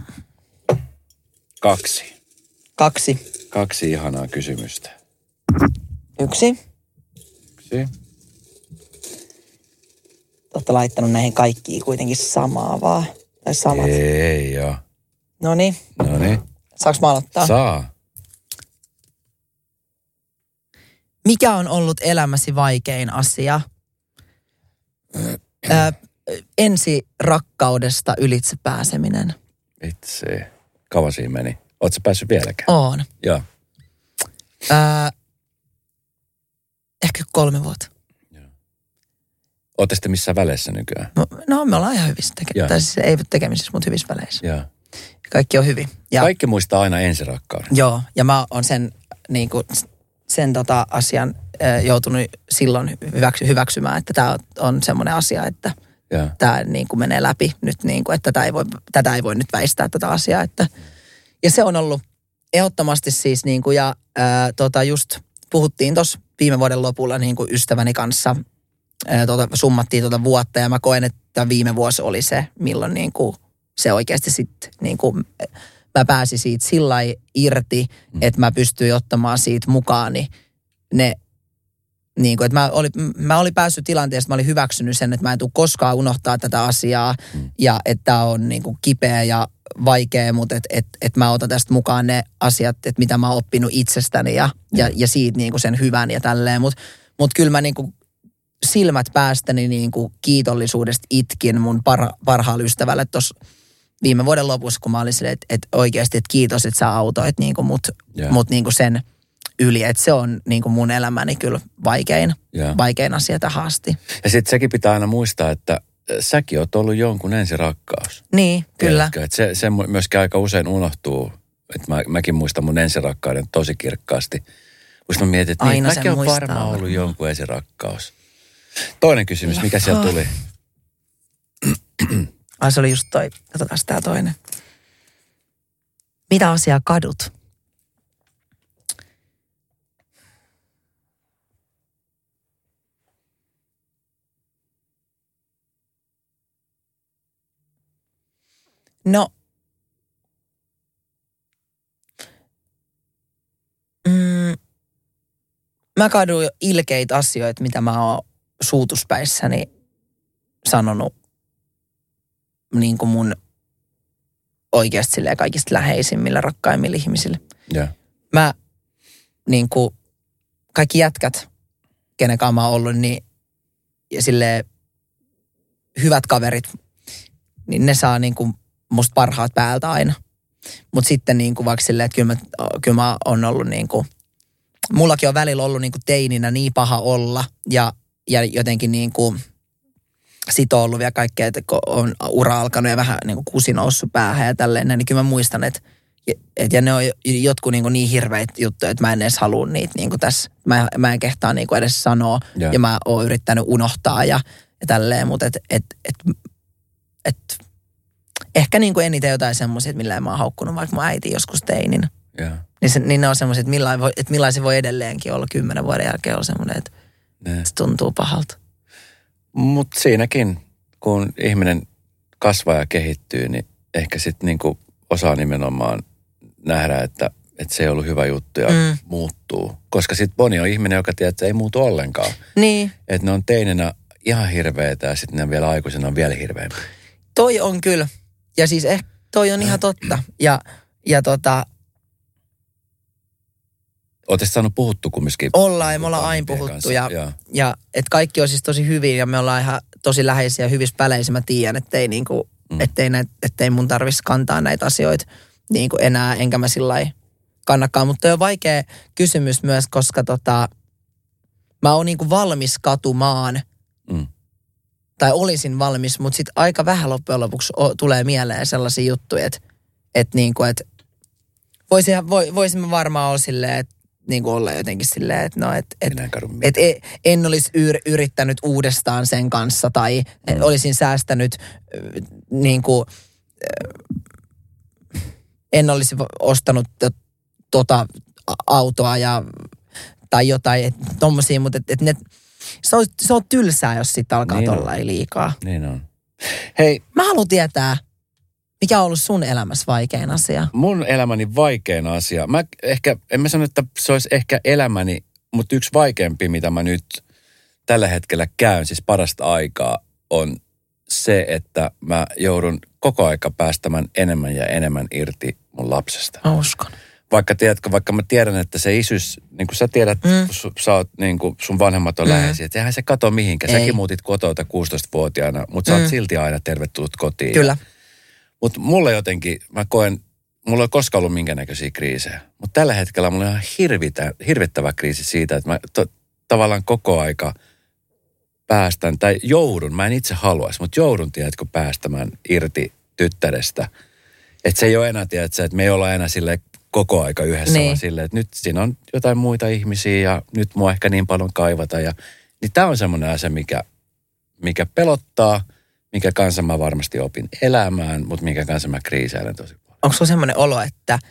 2. 2 ihanaa kysymystä. 1. Olette laittanut näihin kaikkiin kuitenkin samaa vaan. Tai samat. Ei joo. Noniin. Saanko mä aloittaa? Saa. Mikä on ollut elämäsi vaikein asia? Ensi rakkaudesta ylitse pääseminen. Itse. Kauan siinä meni. Ootko sä päässyt vieläkään? Oon. Joo. Ehkä 3 vuotta. Ootte sitten missään väleissä nykyään? No me ollaan ihan hyvissä tekemisissä. Tai siis ei tekemisissä, mutta hyvissä väleissä. Joo. Kaikki on hyvin. Ja, kaikki muistaa aina ensirakkauden. Joo, ja mä oon sen, niin kuin, asian joutunut silloin hyväksymään, että tämä on semmoinen asia, että tämä niin kuin menee läpi nyt, niin kuin, että tätä ei voi nyt väistää tätä asiaa. Että, ja se on ollut ehdottomasti siis, niin kuin, ja just puhuttiin tuossa viime vuoden lopulla niin kuin ystäväni kanssa, summattiin vuotta, ja mä koen, että viime vuosi oli se, milloin niin kuin se oikeasti sitten, niin kuin mä pääsin siitä sillä irti, että mä pystyin ottamaan siitä mukaani ne, niin kuin, että mä olin päässyt tilanteesta, että mä olin hyväksynyt sen, että mä en tule koskaan unohtaa tätä asiaa, ja että on niin kuin kipeä ja vaikea, mutta että mä otan tästä mukaan ne asiat, että mitä mä oon oppinut itsestäni ja siitä niin kuin sen hyvän ja tälleen, mutta kyllä mä niin kuin silmät päästäni niin kuin kiitollisuudesta itkin mun parhaalla ystävälle tuossa viime vuoden lopussa, kun mä olin silleen, että oikeasti, että kiitos, että sä autoit niin kuin mut niin kuin sen yli. Että se on niin kuin mun elämäni kyllä vaikein asia tähän asti. Ja sitten sekin pitää aina muistaa, että säkin oot ollut jonkun ensirakkaus. Niin, kyllä. Että se myöskin aika usein unohtuu. Että mäkin muistan mun ensirakkauden tosi kirkkaasti. Musta mä mietin, että mäkin on varmaan ollut jonkun ensirakkaus. Toinen kysymys, mikä sieltä tuli? Ai se oli just toi, katsotaan tää toinen. Mitä asiaa kadut? No. Mä kadun jo ilkeitä asioita, mitä mä oon suutuspäissäni sanonut niin kuin mun oikeasti silleen kaikista läheisimmille, rakkaimmille ihmisille. Yeah. Mä niin kuin kaikki jätkät, kenenkaan mä oon ollut, niin ja silleen hyvät kaverit, niin ne saa niin kuin musta parhaat päältä aina. Mutta sitten niin kuin vaikka silleen, että kyllä mä oon ollut niin kuin, mullakin on välillä ollut niin kuin teininä niin paha olla ja jotenkin niin kuin sit on ollut vielä kaikkea, että kun on ura alkanut ja vähän niin kuin kusi noussut päähän ja tälleen, niin kyllä mä muistan, että ja ne on jotkut niin hirveitä juttuja, että mä en edes halua niitä niin kuin tässä. Mä en kehtaa niin kuin edes sanoa ja mä oon yrittänyt unohtaa ja tälleen, mutta ehkä niin kuin eniten jotain semmoisia, että millä mä oon haukkunut vaikka mun äiti joskus teinin. Niin ne on semmoisia, että millainen se voi edelleenkin olla 10 vuoden jälkeen olla semmoinen, että se tuntuu pahalta. Mutta siinäkin, kun ihminen kasvaa ja kehittyy, niin ehkä sitten niinku osaa nimenomaan nähdä, että se ei ollut hyvä juttu ja muuttuu. Koska sitten Bonnie on ihminen, joka tiedät, että ei muutu ollenkaan. Niin. Että ne on teinenä ihan hirveitä ja sitten ne vielä aikuisena on vielä hirveämpi. Toi on kyllä. Ja siis toi on ihan totta. Ja Oletko saanut puhuttu kumminkin? Ollaan ja me ollaan aina puhuttu. Ja että kaikki on siis tosi hyvin ja me ollaan ihan tosi läheisiä ja hyvissä väleissä. Mä tiedän, ettei mun tarvitsisi kantaa näitä asioita niin kuin enää, enkä mä sillai kannakaan. Mutta toi on vaikea kysymys myös, koska mä oon niin kuin valmis katumaan. Tai olisin valmis, mutta sitten aika vähän loppujen lopuksi tulee mieleen sellaisia juttuja, että voisimme varmaan olla silleen, että niin kuin olla jotenkin silleen, että en olisi yrittänyt uudestaan sen kanssa tai olisin säästänyt niin kuin, en olisi ostanut autoa tai jotain tommosia, mutta se on tylsää, jos sit alkaa tollain liikaa. Niin on. Hei. Mä haluan tietää, mikä on ollut sun elämässä vaikein asia? Mun elämäni vaikein asia. En mä sano, että se olisi ehkä elämäni, mutta yksi vaikeampi, mitä mä nyt tällä hetkellä käyn, siis parasta aikaa, on se, että mä joudun koko aika päästämään enemmän ja enemmän irti mun lapsesta. Mä uskon. Vaikka mä tiedän, että se isyys, niin kuin sä tiedät, kun sä oot, niin kuin sun vanhemmat on läheisiä, että eihän se kato mihinkään. Säkin muutit kotota 16-vuotiaana, mutta sä oot silti aina tervetullut kotiin. Kyllä. Mutta mulle jotenkin, mä koen, mulla ei koskaan ollut minkäännäköisiä kriisejä. Mutta tällä hetkellä mulla on ihan hirvittävä kriisi siitä, että mä tavallaan koko aika päästän, tai joudun, mä en itse haluaisi, mutta joudun, tiedätkö, päästämään irti tyttärestä. Että se ei ole enää, tiedätkö, että me ei olla enää silleen koko aika yhdessä, vaan silleen, että nyt siinä on jotain muita ihmisiä ja nyt mua ehkä niin paljon kaivata. Niin tämä on semmoinen asia, mikä pelottaa, mikä kanssa mä varmasti opin elämään, mutta mikä kanssa mä kriisailen tosi paljon. Onko sulla semmoinen olo, että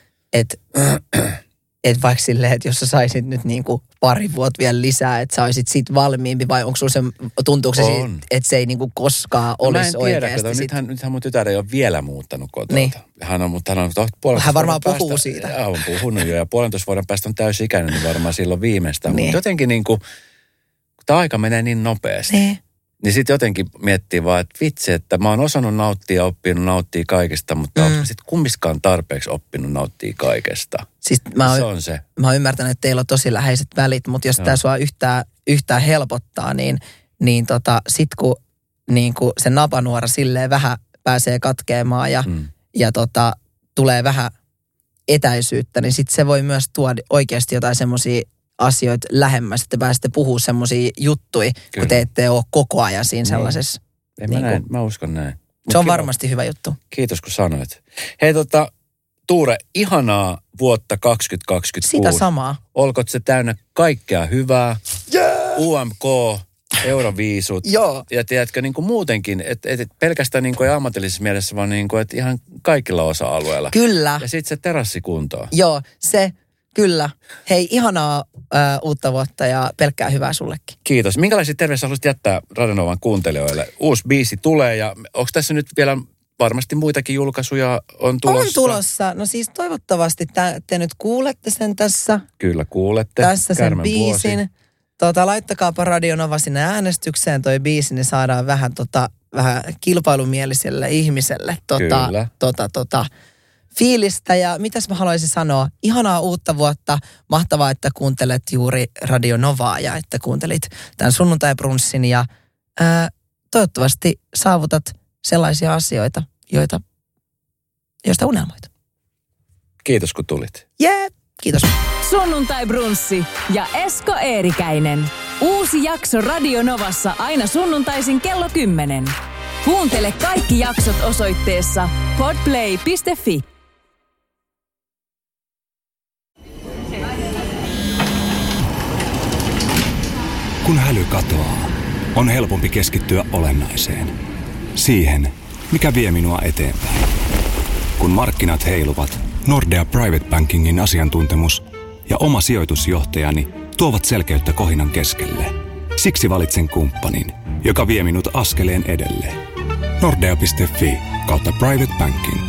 vaikka silleen, että jos sä saisit nyt niin kuin pari vuotta vielä lisää, että sä olisit sit valmiimpi, vai onko sulla tuntuuko se siitä, että se ei niin kuin koskaan olisi oikeasti? Mä en tiedä, nythän mun tytär ei ole vielä muuttanut kotota. Niin. Hän on varmaan puhuu siitä. Hän on puhunut jo, ja 1,5 vuoden päästä on täysikäinen, niin varmaan silloin viimeistään. Niin. Mutta jotenkin niin kuin, kun tämä aika menee niin nopeasti, niin sitten jotenkin miettii vaan, että vitsi, että mä oon osannut nauttia ja oppinut nauttia kaikesta, mutta onko sitten kummiskaan tarpeeksi oppinut nauttia kaikesta? Siis se on se. Mä oon ymmärtänyt, että teillä on tosi läheiset välit, mutta jos tämä sua yhtään helpottaa, niin sit kun niin kuin se napanuora silleen vähän pääsee katkeamaan ja tulee vähän etäisyyttä, niin sitten se voi myös tuoda oikeasti jotain semmoisia asioita lähemmäs, että pääsette puhua semmoisia juttuja, kun te ette ole koko ajan siinä sellaisessa. Mä uskon näin. Se on varmasti hyvä juttu. Kiitos, kun sanoit. Hei Tuure, ihanaa vuotta 2026. Sitä samaa. Olkoot se täynnä kaikkea hyvää. UMK, Euroviisut. Joo. Ja tiedätkö, niin kuin muutenkin, että pelkästään niin kuin ei ammatillisessa mielessä, vaan niin kuin, että ihan kaikilla osa-alueilla. Kyllä. Ja sitten se terrassikuntoa. Joo, se. Kyllä. Hei, ihanaa uutta vuotta ja pelkkää hyvää sullekin. Kiitos. Minkälaisia terveisiä haluaisit jättää Radio Novan kuuntelijoille? Uusi biisi tulee ja onko tässä nyt vielä varmasti muitakin julkaisuja on tulossa? On tulossa. No siis toivottavasti te nyt kuulette sen tässä. Kyllä kuulette. Tässä sen biisin. Laittakaapa Radio Nova sinne äänestykseen toi biisi, niin saadaan vähän kilpailumieliselle ihmiselle fiilistä. Ja mitäs mä haluaisin sanoa? Ihanaa uutta vuotta. Mahtavaa, että kuuntelet juuri Radio Novaa ja että kuuntelit tämän sunnuntai-brunssin. Ja toivottavasti saavutat sellaisia asioita, joista unelmoit. Kiitos, kun tulit. Kiitos. Sunnuntai-brunssi ja Esko Eerikäinen. Uusi jakso Radio Novassa aina sunnuntaisin kello 10. Kuuntele kaikki jaksot osoitteessa podplay.fi. Kun häly katoaa, on helpompi keskittyä olennaiseen. Siihen, mikä vie minua eteenpäin. Kun markkinat heiluvat, Nordea Private Bankingin asiantuntemus ja oma sijoitusjohtajani tuovat selkeyttä kohinan keskelle. Siksi valitsen kumppanin, joka vie minut askeleen edelle. Nordea.fi/private banking.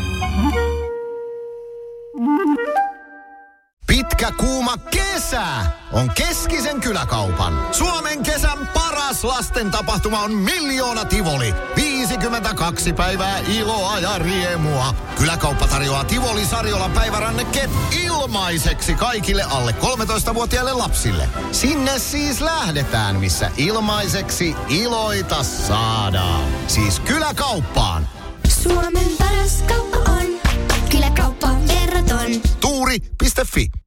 Pitkä kuuma kesä on Keskisen kyläkaupan. Suomen kesän paras lasten tapahtuma on Miljoona Tivoli. 52 päivää iloa ja riemua. Kyläkauppa tarjoaa Tivoli-sarjolla päivärannekkeet ilmaiseksi kaikille alle 13-vuotiaille lapsille. Sinne siis lähdetään, missä ilmaiseksi iloita saadaan. Siis kyläkauppaan. Suomen paras kauppa on Kyläkauppa Verraton. Tuuri.fi